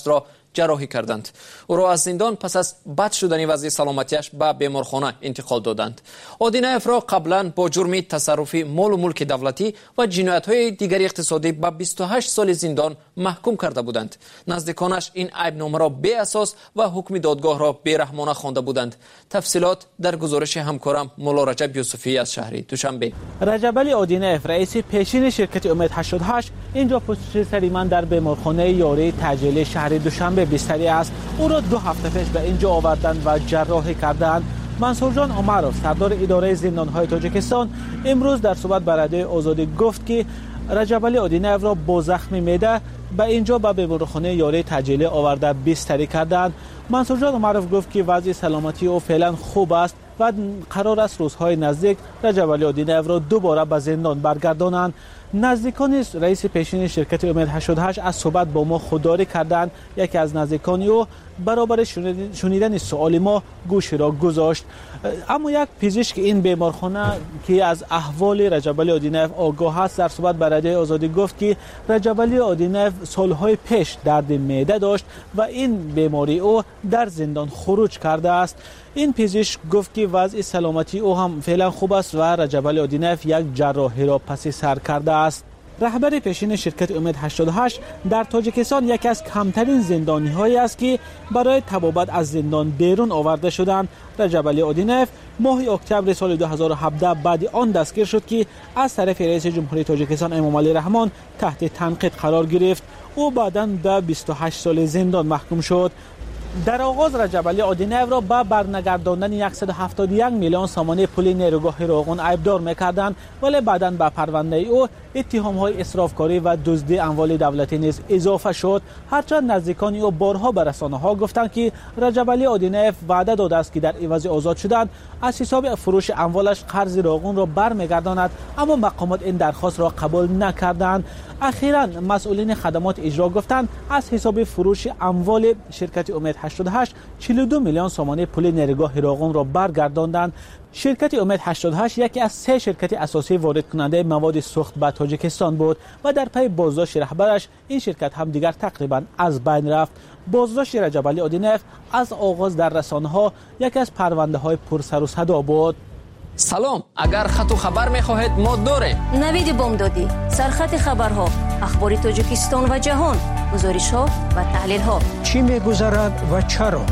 جراحی کردند. او را از زندان پس از بد شدن وضع سلامتیش به بیمارخانه انتقال دادند. اودینایف را قبلا با جرم تصرف مال و ملک دولتی و جنایت‌های دیگر اقتصادی به بیست و هشت سال زندان محکوم کرده بودند. نزدیکانش این عیبنامه را بی اساس و حکم دادگاه را بی‌رحمانه خوانده بودند. تفصیلات در گزارش همکارم مولا رجب یوسفی از شهر دوشنبه. رجب علی اودینایف رئیس پیشین شرکت امید هشتاد و هشت اینجا پشت سر من در بیمارخانه یاری تجلیل شهر دوشنبه بستری است. او را دو هفته پیش به اینجا آوردند و جراحی کردند. منصور جان عمرov سردار اداره زندان‌های تاجیکستان امروز در صحبت با رادیوی آزادی گفت که رجب علی اودینایف را با زخم معده به اینجا به بیمارخانه یاری تجلیل آورده بستری کردند. منصور جان عمرov گفت که وضع سلامتی او فعلا خوب است و قرار است روزهای نزدیک رجب علی اودینایف را دوباره به زندان برگردانند. نزدیکان رئیس پیشین شرکت امید هشتاد و هشت از صحبت با ما خودداری کردند. یکی از نزدیکان او برابر شنیدن سوال ما گوش را گذاشت. اما یک پزشک این بیمارخانه که از احوال رجب علی اودینایف آگاه است در صحبت با رادیوی آزادی گفت که رجب علی اودینایف سالهای پیش درد معده داشت و این بیماری او در زندان خروج کرده است. این پزشک گفت که وضع سلامتی او هم فعلا خوب است و رجب علی اودینایف یک جراحی را پس سر کرده است. رهبر پیشین شرکت امید هشتاد و هشت در تاجیکستان یکی از کمترین زندانی هایی است که برای تبابت از زندان بیرون آورده شدند. رجب علی اودینایف ماه اکتبر سال دو هزار و هفده بعد آن دستگیر شد که از طرف رئیس جمهوری تاجیکستان امام علی رحمان تحت تنقید قرار گرفت. او بعداً به بیست و هشت سال زندان محکوم شد. در آغاز رجب علی اودینایف را به برنگرداندن صد و هفتاد و یک میلیون سامانه پول نیروگاه راغون عیبدار می‌کردند، ولی بعداً به پرونده او اتهام‌های اسرافکاری و دزدی اموال دولتی نیز اضافه شد. هرچند نزدیکان او بارها به رسانه‌ها گفتند که رجب علی اودینایف وعده داده است که در عوض آزاد شدن از حساب فروش اموالش قرض راغون را برمیگرداند، اما مقامات این درخواست را قبول نکردند. اخیراً مسئولین خدمات اجرا گفتند از حساب فروش اموال شرکت امید هشتاد و هشت چهل و دو میلیون سامانه پول نیروگاه راغون را برگرداندند. شرکت امید هشتاد و هشت یکی از سه شرکت اساسی وارد کننده مواد سوخت به تاجیکستان بود و در پی بازداشت رهبرش این شرکت هم دیگر تقریبا از بین رفت. بازداشت رجب علی اودینایف از آغاز در رسانه‌ها یکی از پرونده‌های پر سر و صدا بود. سلام، اگر خط و خبر می‌خواهید ما داریم. نوید بامدادی، سرخط خبرها، اخبار تاجیکستان و جهان، گزارش‌ها و تحلیل‌ها. چی می‌گذرد و چرا؟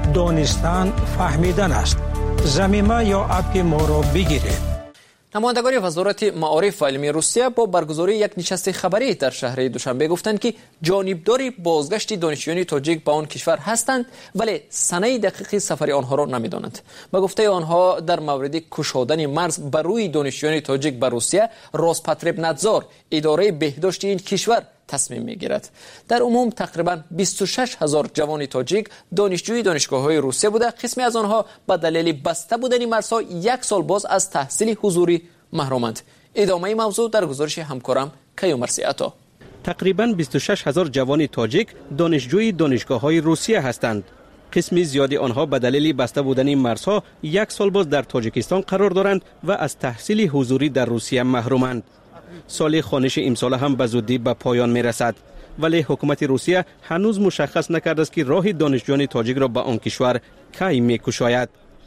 دانستن فهمیدن است. زمینه یا اپ ما را بگیرید. نمایندگان وزارت معارف و علمی روسیه با برگزاری یک نشست خبری در شهر دوشنبه گفتند که جانبدار بازگشت دانشجویان تاجیک به آن کشور هستند، ولی سنه دقیق سفر آنها را نمی‌دانند. به گفته آنها در مورد گشادن مرز بر روی دانشجویان تاجیک به روسیه روسپاتربنادزور اداره بهداشت این کشور تصمیم میگیرد. در عموم تقریبا بیست و شش هزار جوان تاجیک دانشجوی دانشگاه‌های روسیه بوده. قسمی از آنها به دلیل بسته بودن مرزها یک سال باز از تحصیل حضوری محرومند. ادامه موضوع در گزارش همکارم کیومرسی عطا. تقریبا بیست و شش هزار جوان تاجیک دانشجوی دانشگاه‌های روسیه هستند. قسمی زیادی آنها به دلیل بسته بودن مرزها یک سال باز در تاجیکستان قرار دارند و از تحصیل حضوری در روسیه محرومند. سال خوانش امسال هم به زودی به پایان می رسد، ولی حکومت روسیه هنوز مشخص نکرده است که راه دانشجویان تاجیک را به آن کشور کی می کشاید.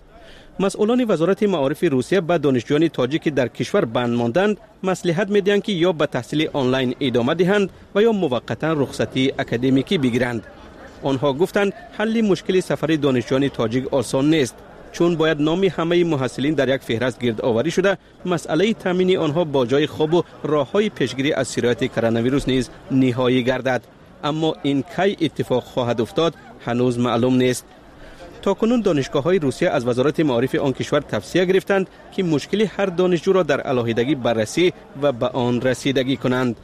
مسئولان وزارت معارف روسیه به دانشجویان تاجیک در کشور بند ماندند مصلحت می دهند که یا به تحصیل آنلاین ادامه دهند و یا موقتا رخصتی اکادمیکی بگیرند. آنها گفتند حل مشکل سفر دانشجویان تاجیک آسان نیست، چون باید نام همه محصلین در یک فهرست گرد آوری شده مسئله تامین آنها با جای خواب و راههای پیشگیری از سرایت کرونا ویروس نیز نهایی گردد. اما این کی اتفاق خواهد افتاد هنوز معلوم نیست. تاکنون دانشگاه‌های روسیه از وزارت معارف آن کشور توصیه گرفتند که مشکل هر دانشجو را در علاهیدگی بررسی و به آن رسیدگی کنند.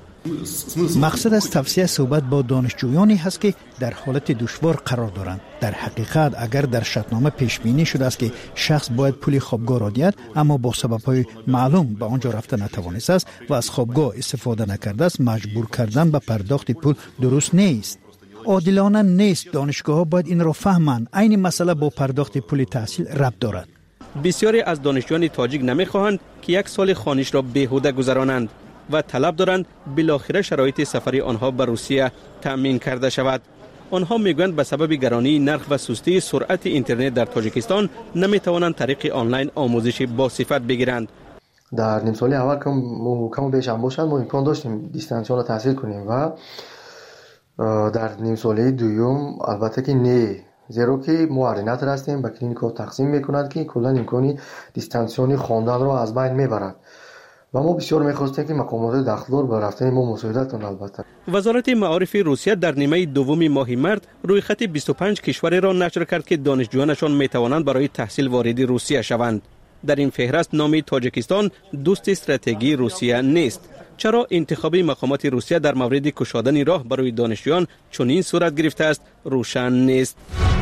مقصد از توصیه صحبت با دانشجویانی هست که در حالت دشوار قرار دارند. در حقیقت اگر در شرطنامه پیش بینی شده است که شخص باید پول خوابگاه را دهد اما با سبب‌های معلوم به آنجا رفته نتوانسته است و از خوابگاه استفاده نکرده است، مجبور کردن به پرداخت پول درست نیست. عادلانه نیست. دانشگاه‌ها باید این را فهمند. این مسئله با پرداخت پول تحصیل ربط دارد. بسیاری از دانشجویان تاجیک نمی‌خواهند که یک سال خوانش را بیهوده گذرانند و طلب دارند بالاخره شرایط سفری آنها به روسیه تأمین کرده شود. آنها میگویند به سبب گرانی نرخ و سستی سرعت اینترنت در تاجیکستان نمیتوانند طریق آنلاین آموزش با صفت بگیرند. در نیم سالی اول که کم و بیش هم باشد ما امکان داشتیم دیستانسیون را تحصیل کنیم و در نیم سالی دوم البته که نه، زیرا که ما ارینت هستیم به کلینیک‌ها تقسیم میکند که کلا امکانی دیستانسیونی خواندن را از بین میبرد و ما بسیار میخواستیم که مقامات داخلدار به رفتن ما مساعدت کنند. البته وزارت معارف روسیه در نیمه دوم ماه مرد روی خط بیست و پنج کشوری را نشر کرد که دانشجویانشان میتوانند برای تحصیل وارد روسیه شوند. در این فهرست نام تاجیکستان دوست استراتژی روسیه نیست. چرا انتخاب مقامات روسیه در مورد گشادن راه برای دانشجویان چنین صورت گرفته است روشن نیست.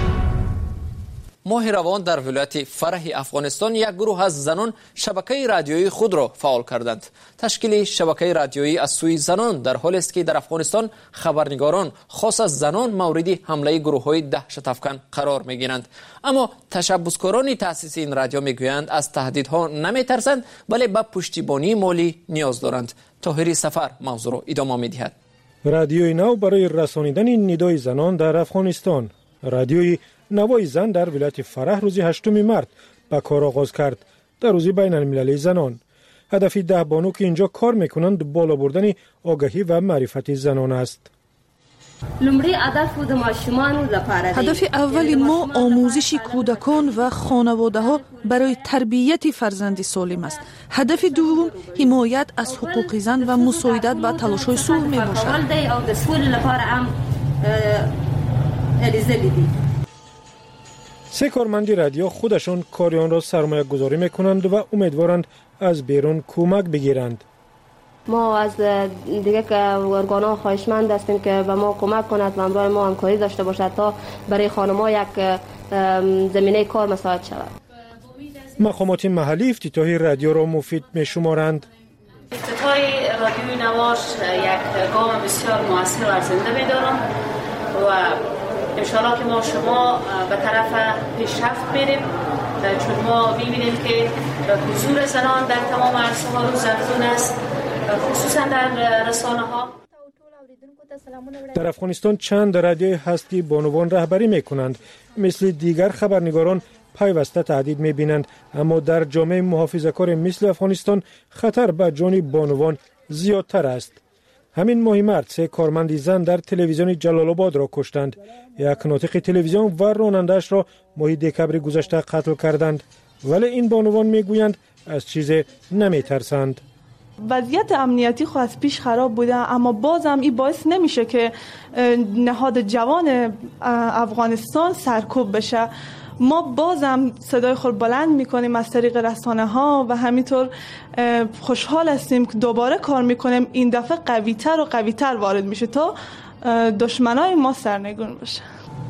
ماه روان در ولایت فرح افغانستان یک گروه از زنان شبکه رادیویی خود را فعال کردند. تشکیل شبکه رادیویی از سوی زنان در حالی است که در افغانستان خبرنگاران خاص از زنان مورد حمله گروه‌های دهشت افکن قرار می‌گیرند. اما تشبثکاران تأسیس این رادیو میگویند از تهدیدها نمی‌ترسند بلکه به پشتیبانی مالی نیاز دارند. طاهری سفر موضوع را ادامه می‌دهد. رادیوی نو برای رسانیدن ندای زنان در افغانستان. رادیوی نوای زن در ولایت فرح روز هشتم مارس به کار آغاز کرد. در روز بین المللی زنان هدف ده بانو که اینجا کار میکنند بالا بردن آگاهی و معرفت زنان است. هدف اول ما آموزش کودکان و خانواده ها برای تربیت فرزند سالم است. هدف دوم حمایت از حقوق زن و مساعدت به تلاش های صلح می باشد. سه کارمند رادیو خودشان کاریان را سرمایه گذاری میکنند و امیدوارند از بیرون کمک بگیرند. ما از دیگه که ارگان‌ها خواهشمند هستیم که به ما کمک کند و همراه ما همکاری داشته باشد تا برای خانم‌ها یک زمینه کار مساعد شود. مقامات محلی افتتاحی رادیو را مفید می‌شمارند. افتتاح رادیوی نواش یک گام بسیار موثر و ارزنده می‌دارم و انشاءالله که ما شما به طرف پیشرفت بریم، چون ما می‌بینیم که حضور زنان در تمام عرصه‌ها روزافزون است، خصوصا در رسانه‌ها. در افغانستان چند رادیوی هست که بانوان رهبری می‌کنند. مثل دیگر خبرنگاران پیوسته تهدید می‌بینند، اما در جامعه محافظه‌کار مثل افغانستان خطر به جان بانوان زیادتر است. همین ماه مارس سه کارمند زن در تلویزیون جلال آباد را کشتند. یک ناطق تلویزیون و راننده‌اش را ماه دکبر گذشته قتل کردند. ولی این بانوان میگویند از چیزی نمیترسند. وضعیت امنیتی خو از پیش خراب بوده، اما بازم این باعث نمیشه که نهاد جوان افغانستان سرکوب بشه. ما بازم صدای خود بلند میکنیم از طریق رسانه ها و همینطور خوشحال هستیم که دوباره کار میکنیم. این دفعه قوی تر و قوی تر وارد میشه تا دشمنای ما سرنگون بشه.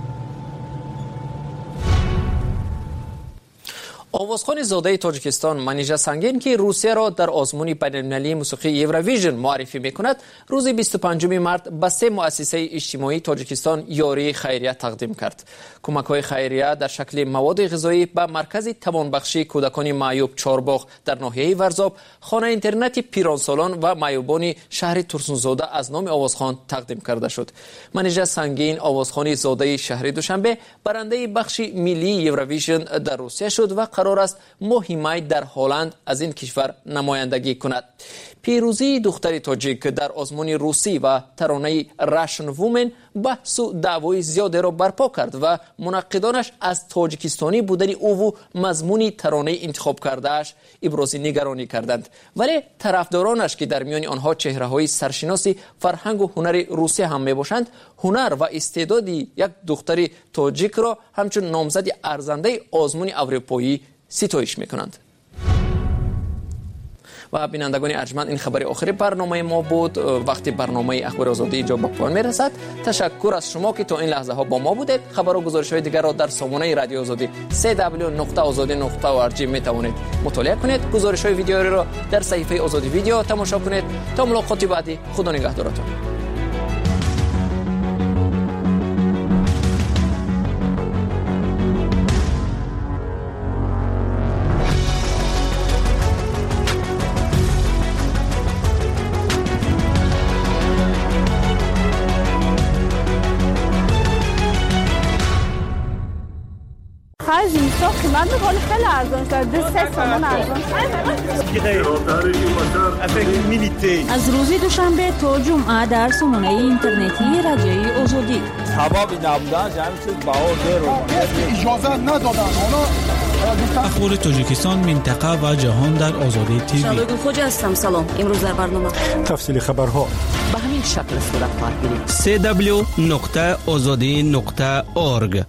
آوازخوان زاده تاجیکستان منیژه سنگین که روسیه را در آزمون بین‌المللی موسیقی یورویژن معرفی میکند، روز بیست و پنجم مارس به سه مؤسسه اجتماعی تاجیکستان یاری خیریه تقدیم کرد. کمک‌های خیریه در شکل مواد غذایی به مرکز توانبخشی کودکان معیوب چهارباغ در ناحیه ورزاب، خانه اینترنت پیرانسالان و معیوبان شهر ترسونزاده از نام آوازخوان تقدیم کرده شد. منیژه سنگین آوازخوان زاده شهر دوشنبه برنده بخش ملی یورویژن در روسیه شد و قرار است ماه می در هلند از این کشور نمایندگی کند. پیروزی دختر تاجیک در آزمون روسی و ترانه راشن وومن بحث و دعوای زیادی را برپا کرد و منقدانش از تاجیکستانی بودن او و مضمون ترانه انتخاب کردهش ابراز نگرانی کردند، ولی طرفدارانش که در میان آنها چهره‌های سرشناس فرهنگ و هنر روسیه هم میباشند، هنر و استعدادی یک دختر تاجیک را همچون نامزد ارزنده آزمون اروپایی ستایش میکنند. و بینندگان ارجمند، این خبر آخری برنامه ما بود. وقتی برنامه اخبار آزادی اینجا به پایان میرسد، تشکر از شما که تا این لحظه ها با ما بودید. خبر و گزارش های دیگر را در سامانه رادیو آزادی سه دبلیو نقطه آزادی نقطه او آر جی می توانید مطالعه کنید. گزارش های ویدیویی را در صفحه آزادی ویدیو تماشا کنید. تا ملاقات بعدی، خدا نگهدارتان. از روز دوشنبه تا جمعه در سامانه اینترنتی رادیوی آزادی. کبابی نبودن جمعی چیز باور رو اجازه ندادن. اخبار تاجیکستان، منطقه و جهان در آزادی تیوی. شادو خوجا هستم. سلام. امروز در برنامه تفصیل خبرها به همین شکل صورت خواهد گرفت. سه دبلیو نقطه آزادی نقطه اورگ.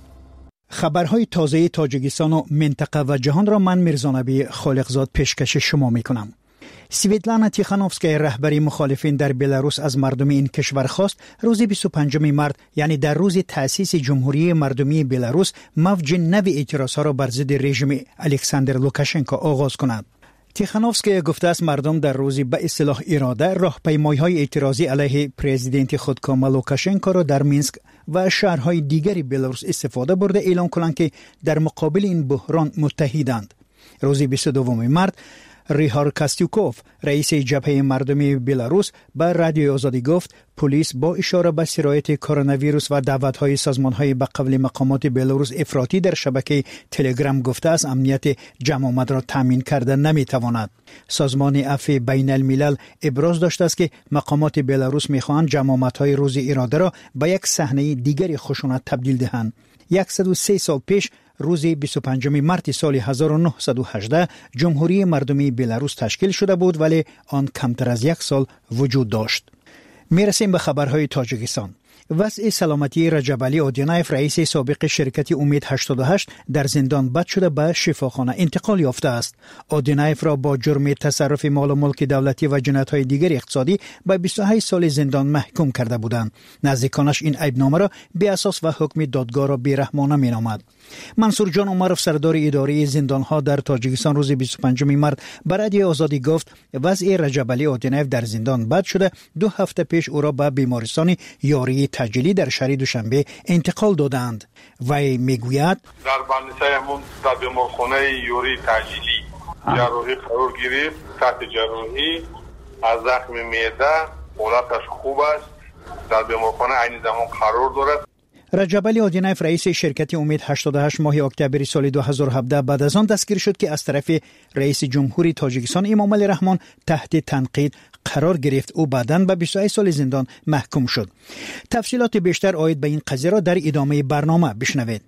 خبرهای تازه تاجیکستان و منطقه و جهان را من میرزانبی خالقزاد پیشکش شما میکنم. سویتلانا تیخانوفسکای رهبری مخالفین در بلاروس از مردم این کشور خواست روز بیست و پنجم مارس، یعنی در روز تأسیس جمهوری مردمی بلاروس، موج نو اعتراضها را بر ضد رژیم الکساندر لوکاشنکو آغاز کند. تیخانوفسکای گفته است مردم در روزی به اصطلاح اراده راهپیمایی‌های اعتراضی علیه پرزیدنت خودکامه لوکاشنکو را در مینسک و شهرهای دیگری بلاروس استفاده برده اعلام کنند که در مقابل این بحران متحدند. روز بیست و دوم مارس ریهار کاستیوکوف، رئیس جبهه مردمی بلاروس، به رادیو آزادی گفت پلیس با اشاره به سرایت کرونا ویروس و دعوت‌های سازمان‌های به قبل مقامات بلاروس افراطی در شبکه تلگرام گفته است امنیت جمع آمد را تامین کرده نمی‌تواند. سازمان عفو بین الملل ابراز داشته است که مقامات بلاروس می‌خواهند جمع آمدهای روز اراده را به یک صحنه دیگری خشونت تبدیل دهند. صد و سه سال پیش روز بیست و پنجم مارس سال هزار و نهصد و هجده جمهوری مردمی بلاروس تشکیل شده بود، ولی آن کمتر از یک سال وجود داشت. میرسیم به خبرهای تاجیکستان. وضع سلامتی رجب علی آدینایف، رئیس سابق شرکت امید هشتاد و هشت، در زندان بد شده به شفاخانه انتقال یافته است. آدینایف را با جرم تصرف مال و ملک دولتی و جنایت‌های دیگر اقتصادی به بیست و هشت سال زندان محکوم کرده بودند. نزدیکانش این عیبنامه را بی اساس و حکم دادگاه را بی‌رحمانه می‌نامد. منصور جان عمرف، سردار اداره زندان‌ها در تاجیکستان، روز بیست و پنجم مارس به رادیو آزادی گفت وضع رجب علی آدینایف در زندان بد شده. دو هفته پیش او را به بیمارستان یاری تجلی در شهر دوشنبه انتقال دادند. وی میگوید در بندیسایمون در بیمارخانه یاری تجلی جراحی قرار گرفت. تحت جراحی از زخم معده، حالتش خوب است. در بیمارخانه عین زمان قرار دارد. رجب علی آدینایف، رئیس شرکت امید هشتاد و هشت، ماه اکتبر سال دو هزار و هفده بعد از آن دستگیر شد که از طرف رئیس جمهوری تاجیکستان امام علی رحمان تحت تنقید قرار گرفت. او بعداً به بیست و هشت سال زندان محکوم شد. تفصیلات بیشتر آید به این قضیه را در ادامه برنامه بشنوید.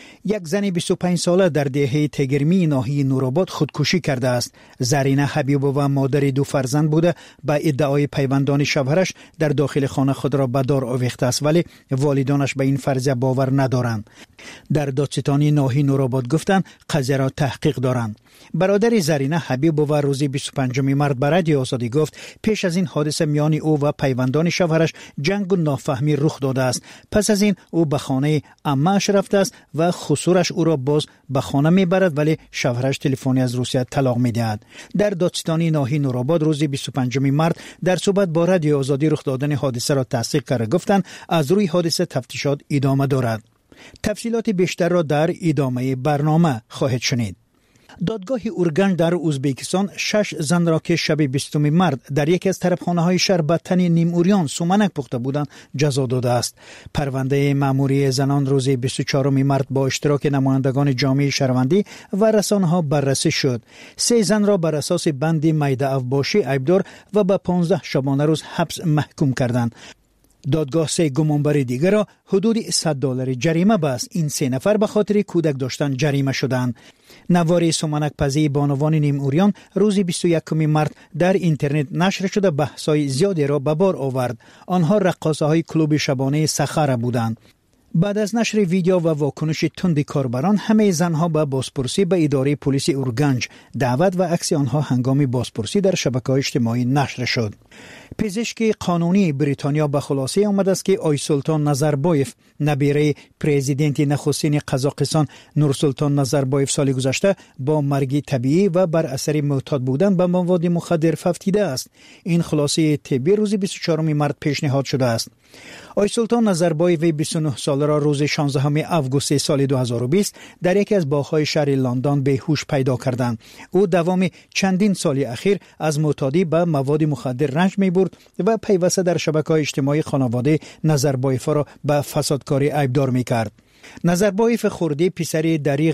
یک زن بیست و پنج ساله در دهه تگرمی ناحیه نورآباد خودکشی کرده است. زرینه حبیبووا مادر دو فرزند بوده. با ادعای پیوندان شوهرش در داخل خانه خود را به دار آویخته است، ولی والدانش به این فرضیه باور ندارند. در دادستانی ناحیه نورآباد گفتند قضیه را تحقیق دارند. برادر زرینه حبیبووا روز بیست و پنجم مارس به رادیو آزادی گفت پیش از این حادثه میان او و پیوندان شوهرش جنگ و نافهمی رخ داده است. پس از این او به خانه عمه‌اش رفته است و خسورش او را باز به خانه میبرد، ولی شوهرش تلفنی از روسیه طلاق میدهد. در دادستانی ناحیه نورآباد روز بیست و پنجم مارس در صحبت با رادیو آزادی رخ دادن حادثه را تصدیق کرده گفتند از روی حادثه تفتیشات ادامه دارد. تفصیلات بیشتر را در ادامه برنامه خواهید شنید. دادگاه اورگنج در ازبکستان شش زن را که شب بیستم مارس در یکی از طرفخانه‌های شهر به تن نیم اوریان سومنک پخته بودند جزا داده است. پرونده مأموری زنان روز بیست و چهارم مارس با اشتراک نمایندگان جامعه شهروندی و رسانه‌ها بررسی شد. سه زن را بر اساس بند میده افباشی عیبدار و به پانزده شبانه روز حبس محکوم کردند. دادگاه سه گمانبر دیگر را حدود صد دلار جریمه بست. این سه نفر به خاطر کودک داشتن جریمه شدند. نوار سومنک پزی بانوان نیم اوریان روز بیست و یکم مارس در اینترنت نشر شده بحث‌های زیادی را به بار آورد. آنها رقاصه‌های کلوب شبانه سخر بودند. بعد از نشر ویدیو و واکنش تند کاربران، همه زنها به بازپرسی به اداره پلیس اورگنج دعوت و عکس آنها هنگام بازپرسی در شبکه‌های اجتماعی نشر شد. پزشک قانونی بریتانیا به خلاصه آمده است که آی سلطان نظربایف، نبیره پرزیدنت نخستین قزاقستان نورسلطان نظربایف، سال گذشته با مرگ طبیعی و بر اثر معتاد بودن به مواد مخدر فوتیده است. این خلاصه طبی روز بیست و چهارم مارس پیشنهاد شده است. آی سلطان نظربایف بیست و نه ساله را روز شانزدهم آگوست سال دو هزار و بیست در یکی از باغ‌های شهر لندن بیهوش پیدا کردند. او دوام چندین سال اخیر از معتادی به مواد مخدر رنج می‌برد و پیوسته در شبکه‌های اجتماعی خانواده نظربایف را به فسادکاری عیبدار می‌کرد. نظربایف خردی پسر دریغ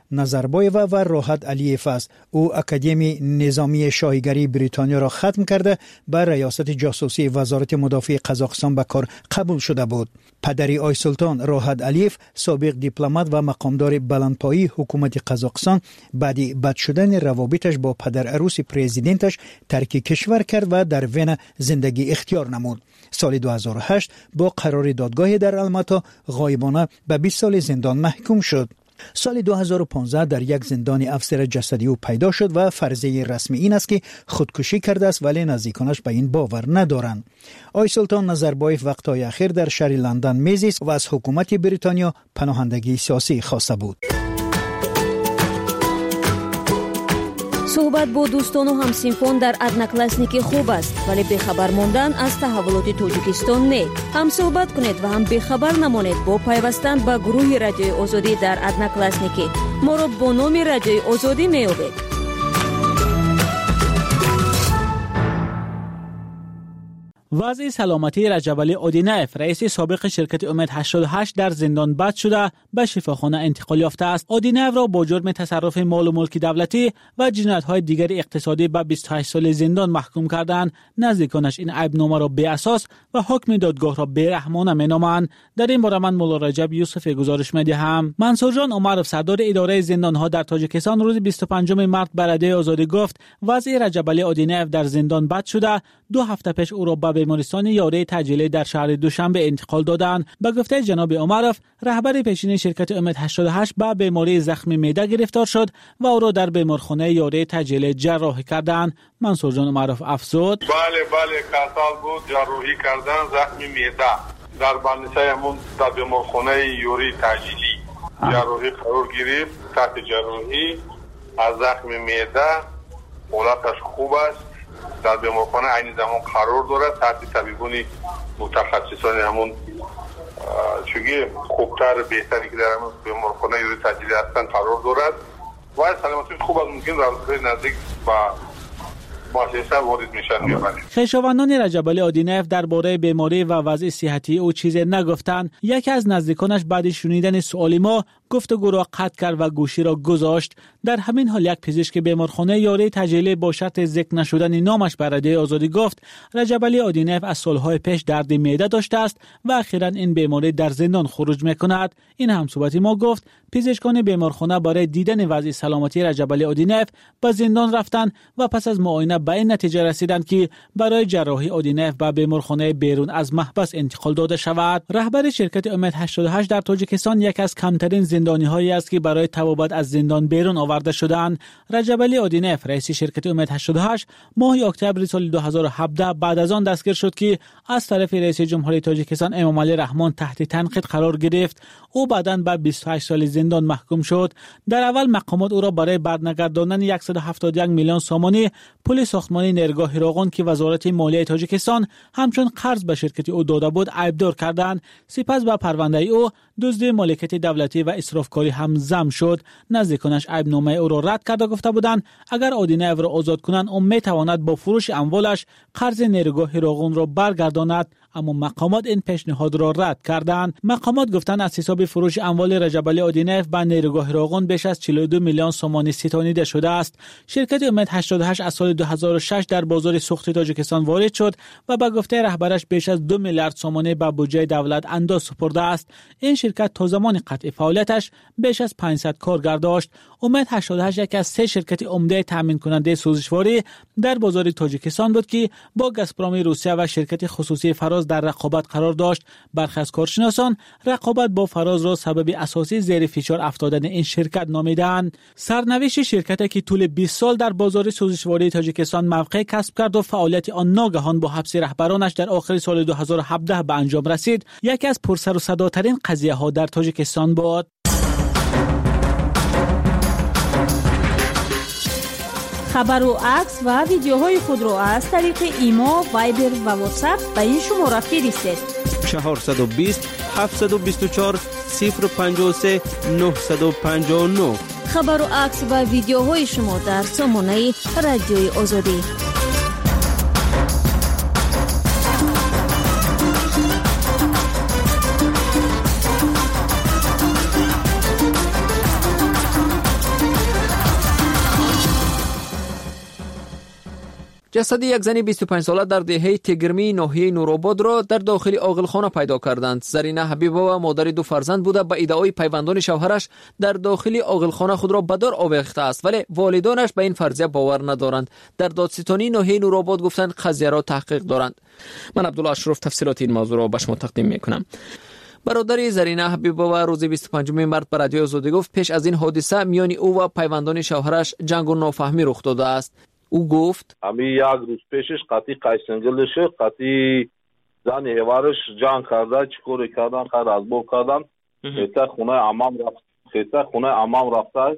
نظربایف و راحت علیف است. او اکادمی نظامی شاهیگری بریتانیا را ختم کرده به ریاست جاسوسی وزارت مدافع قزاقستان به کار قبول شده بود. پدری آی سلطان راحت علیف سابق دیپلمات و مقامدار بلندپایی حکومت قزاقستان بعد بد شدن روابطش با پدر عروس پرزیدنتش ترک کشور کرد و در وین زندگی اختیار نمود. سال دو هزار و هشت با قرار دادگاه در الماتا غایبانه به بیست سال زندان محکوم شد. سال دو هزار و پانزده در یک زندان افسر جسدی او پیدا شد و فرضیه رسمی این است که خودکشی کرده است، ولی نزدیکانش به این باور ندارند. آی سلطان نظربایف وقتهای اخیر در شهر لندن میزیست و از حکومت بریتانیا پناهندگی سیاسی خواسته بود. صحبت با دوستان و همسینفان در ادناکلاسنیکی خوب است، ولی بخبر ماندن از تحولات تاجیکستان نه. هم صحبت کنید و هم بخبر نمانید با پیوستن به گروه رادیوی آزادی در ادناکلاسنیکی. ما را با نام رادیوی آزادی می‌یابید. وضع سلامتی رجبعلی آدینایف رئیس سابق شرکت امید هشتاد و هشت در زندان بد شده به شفاخانه انتقال یافته است. آدینایف را با جرم تصرف مال و ملک دولتی و جنایت‌های دیگر اقتصادی به بیست و هشت سال زندان محکوم کردند. نزدیکانش این عیبنامه را بی اساس و حکم دادگاه را بی‌رحمانه مینامند. در این باره من مولا رجب یوسف گزارش می‌دهم. منصور جان عمرов سردار اداره زندان‌ها در تاجیکستان روز بیست و پنجم مارس به رادیوی آزادی گفت وضع رجبعلی آدینایف در زندان بد شده. دو هفته پیش او را به بیمارستان یاری تجلی در شهر دوشنبه انتقال دادند. به گفته جناب عمرов رهبر پیشین شرکت امید هشتاد و هشت به بیماری زخم معده گرفتار شد و او را در بیمارخانه یاری تجلی جراحی کردند. منصور جان عمرов افزود بله بله کسال بود جراحی کردن زخم معده در بندیسه همون در بیمارخانه یاری تجلی جراحی قرار گرفت. تحت جراحی از زخم معده حالتش خوب است. در بیمارخانه عین زمان قرار دارد تحت طبیبان متخصصان همون چگه خوبتر بهتری که در همون بیمارخانه یوری تجلی هستند قرار دارد و سلامتی خوب از ممکن در نزدیک با مؤسسه وارد میشن میبرند. خویشاوندان رجبعلی آدینایف درباره بیماری و وضع صحتی او چیزی نگفتند. یکی از نزدیکانش بعد شنیدن سؤال ما گفتگو را قطع کرد و گوشی را گذاشت. در همین حال یک پزشک بیمارخانه یاری تجلی با شرط ذکر نشدن نامش به رادیوی آزادی گفت رجبعلی آدینایف از سالهای پیش درد معده داشته است و اخیراً این بیماری در زندان خروج میکند. این همصحبتی ما گفت پزشکان بیمارخانه برای دیدن وضع سلامتی رجبعلی آدینایف به زندان رفتند و پس از معاینه به این نتیجه رسیدند که برای جراحی آدینایف به بیمارخانه بیرون از محبس انتقال داده شود. رهبر شرکت امید هشتاد و هشت در تاجیکستان یک از کمترین زندانی‌هایی است که برای توابت از زندان بیرون آورده شدند. رجبعلی آدینایف رئیس شرکت امید هشتاد و هشت ماه اکتبر سال دو هزار و هفده بعد از آن دستگیر شد که از طرف رئیس جمهوری تاجیکستان امامعلی رحمان تحت تنقید قرار گرفت. او بعداً به بیست و هشت سال زندان محکوم شد. در اول مقامات او را برای برنگرداندن صد و هفتاد و یک میلیون سومانی پول ساختمانی نیرگاه هیراقون که وزارت مالیه تاجیکستان همچون قرض به شرکت او داده بود عیبدار کردند. سپس به پرونده او دزدی مالکیت دولتی و اسرافکاری هم ضم شد. نزدیکانش عیبنامه او را رد کرده گفته بودند اگر آدینایف را آزاد کنند او میتواند با فروش اموالش قرض نیرگاه هیراقون را برگرداند، اما مقامات این پیشنهاد را رد کردند. مقامات گفتند از حساب فروش اموال رجبعلی آدینایف به نیرگاه هیراقون بیش از چهل و دو میلیون سومانی ستانیده شده است. شرکت امید هشتاد و هشت از سال دو هزار و شش در بازار سوخت تاجیکستان وارد شد و به گفته رهبرش بیش از دو میلیارد سومانی به بودجه دولت انداز سپرده است. این شرکت تا زمان قطع فعالیتش بیش از پانصد کارگر داشت. امید هشتاد و هشت یک از سه شرکت عمده تامین کننده سوزشواری در بازار تاجیکستان بود که با گازپروم روسیه و شرکت خصوصی فراز در رقابت قرار داشت. برخی از کارشناسان رقابت با فراز را سبب اساسی زیر فشار افتادن این شرکت نامیدند. سرنوشت شرکتی که طول بیست سال در بازار سوزشواری تاجیکستان موقع کسب کرد و فعالیت آن ناگهان با حبس رهبرانش در آخر سال دو هزار و هفده به انجام رسید، یکی از پرسر و صداترین قضیه ها در تاجیکستان بود. خبر و عکس و ویدیوهای خود را از طریق ایما، وایبر و واتساپ به این شماره فرستید. چهارصد و بیست هفتصد و بیست و چهار صفر پنجاه و سه نهصد و پنجاه و نه. خبر و عکس و ویدیوهای شما در سامانه رادیوی آزادی. جسد یک زن بیست و پنج ساله در دهه تگرمی ناحیه نورآباد را در داخل عاقلخانه پیدا کردند. زرینه حبیبова مادر دو فرزند بوده به ادعای پیوندان شوهرش در داخل عاقلخانه خود را به دار آویخته است، ولی والدانش به این فرضیه باور ندارند. در دادستانی ناحیه نورآباد گفتند قضیه را تحقیق دارند. من عبدالله اشرف تفصیلات این موضوع را به شما تقدیم میکنم. برادر زرینه حبیبova روز بیست و پنجم مارس به رادیو آزادی گفت پیش از این حادثه میان او و پیوندان شوهرش جنگ و نافهمی رخ داده است. او گفت امی یک روز پیشش قطعی قیسنگلشه قطعی زن هوارش جنگ کرده، چیکار کردن، خیر از باب کردن، خیلی خونه امام رفت، خیلی خونه امام رفته،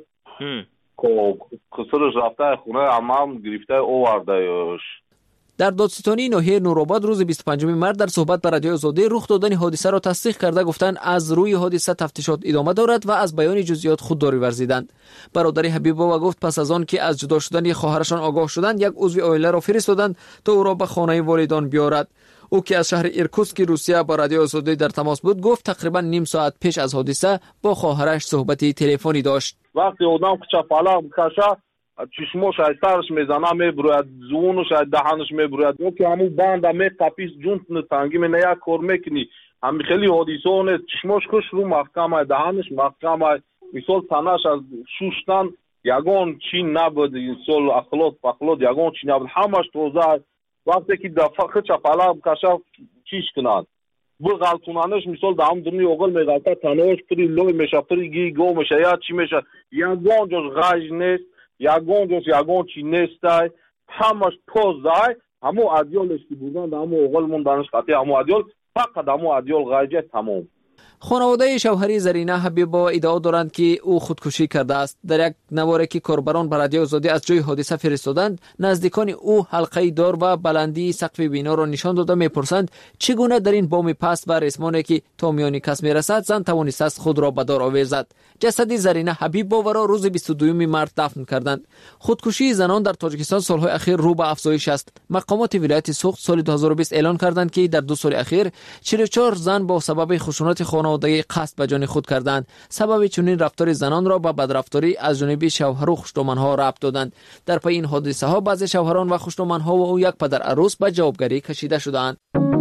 که کسرش رفته خونه امام گرفته آوردهش. در دادستانی ناحیه نورآباد روز بیست و پنجم مارس در صحبت با رادیو آزادی رخ دادن حادثه را تصدیق کرده گفتند از روی حادثه تفتیشات ادامه دارد و از بیان جزئیات خودداری ورزیدند. برادر حبیبova گفت پس از آن که از جدا شدن خواهرشان آگاه شدند یک عضو عائله را فرستادند تا او را به خانه والدان بیارد. او که از شهر ایرکوتسک روسیه با رادیو آزادی در تماس بود گفت تقریبا نیم ساعت پیش از حادثه با خواهرش صحبت تلفنی داشت. وقتی اونم چپالا میکشه چشمو شاید سرش میزنه میبروید، زونو شاید دهنش میبروید، اون که همون باند می قپیس جون تنگی می نیا کار میکنی هم خیلی حادثه نیست. چشموش کش رو محکمه، دهنش محکمه، مثال تنش از شوشتن یگان چی نبود، مثال اخلاط پخلاط یگان چی نبود، همش توزه. وقتی که دفعه چپالا بکشه چیش کنند بغلطونانش مثال دام درنی اوغل میگلتا تنوش پری لوی میشه پری گی گو میشه یا چی میشه یگان جوش غاج نیست، یگان جوش یگان چی نیسته، همش توزه. همو ادیالش که بودن همو اوغل موندنش قطعی همو ادیال فقط همو ادیال غاجه تمام. خانواده شوهری زرینه حبیبova ادعا دارند که او خودکشی کرده است. در یک نواره که کاربران به رادیو آزادی از جای حادثه فرستادند، نزدیکان او حلقه دار و بلندی سقف بنا را نشان داده میپرسند چگونه در این بام پست و ریسمانی که تا میان کس میرسد زن توانسته است خود را به دار آویزد. جسد زرینه حبیبova را روز بیست و دوم مارس دفن کردند. خودکشی زنان در تاجیکستان سالهای اخیر رو به افزایش است. مقامات ولایت سوخت سال دو هزار و بیست اعلان کردند که در دو سال اخیر چهل و چهار زن با سبب خشونت خانوادگی قصد به جان خود کردند. سبب چنین رفتار زنان را به بدرفتاری از جانب شوهر و خشتومانها ربط دادند. در پی این حادثه ها بعضی شوهران و خشتومانها و او یک پدر عروس به جوابگری کشیده شدند.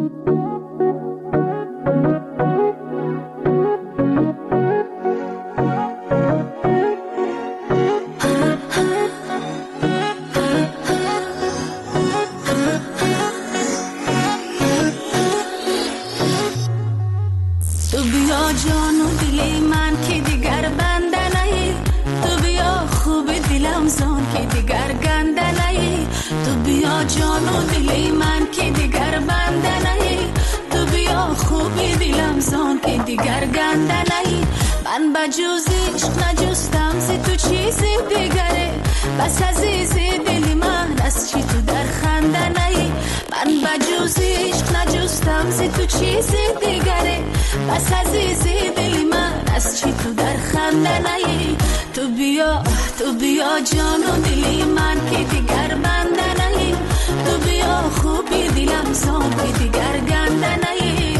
جانو دلی من که دیگر بنده نهی، تو بیا خوبی دلم زان که دیگر گنده نهی. من با جز عشق نجستم زی تو چیزی دیگره، بس عزیزی دلی من از چی تو در خنده نهی. من با جز عشق نجستم زی تو چیزی دیگره، بس عزیزی دلی من از چی تو در خنده نهی. تو بیا تو بیا جانو دلی من که دیگر بنده نهی، تو بیا خوبی دلم زان که دیگر گنده نهی.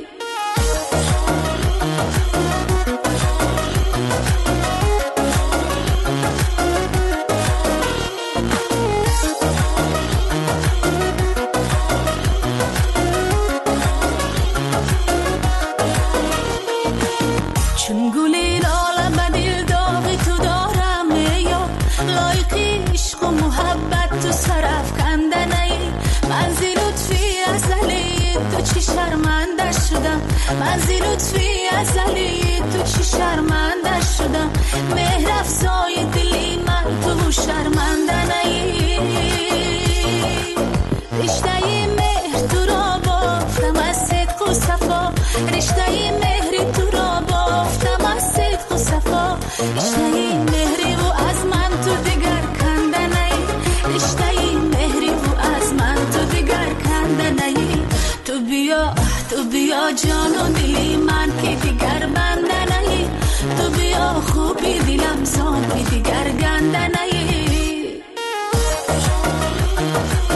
چون گلی لاله به دل داغی تو دارم یا لایقی عشق و محبت تو سرف کنده نهی. من زی لطفی ازلی تو چی شرمنده شدم، من زی لطفی ازلی تو چی شرمنده شدم. مهر افزای دلی من تو شرمنده نهی. رشته مهر تو را بافتم از صدق و صفا، رشته مهر تو را بافتم از صدق و صفا. رشته مهری و از من تو دیگر کنده نهی، رشته مهری و از من تو دیگر کنده نهی. تو بیا تو بیا جانو دلی من که دیگر بنده نهی، تو بیا خوبی دلم زان که دیگر گنده نهی.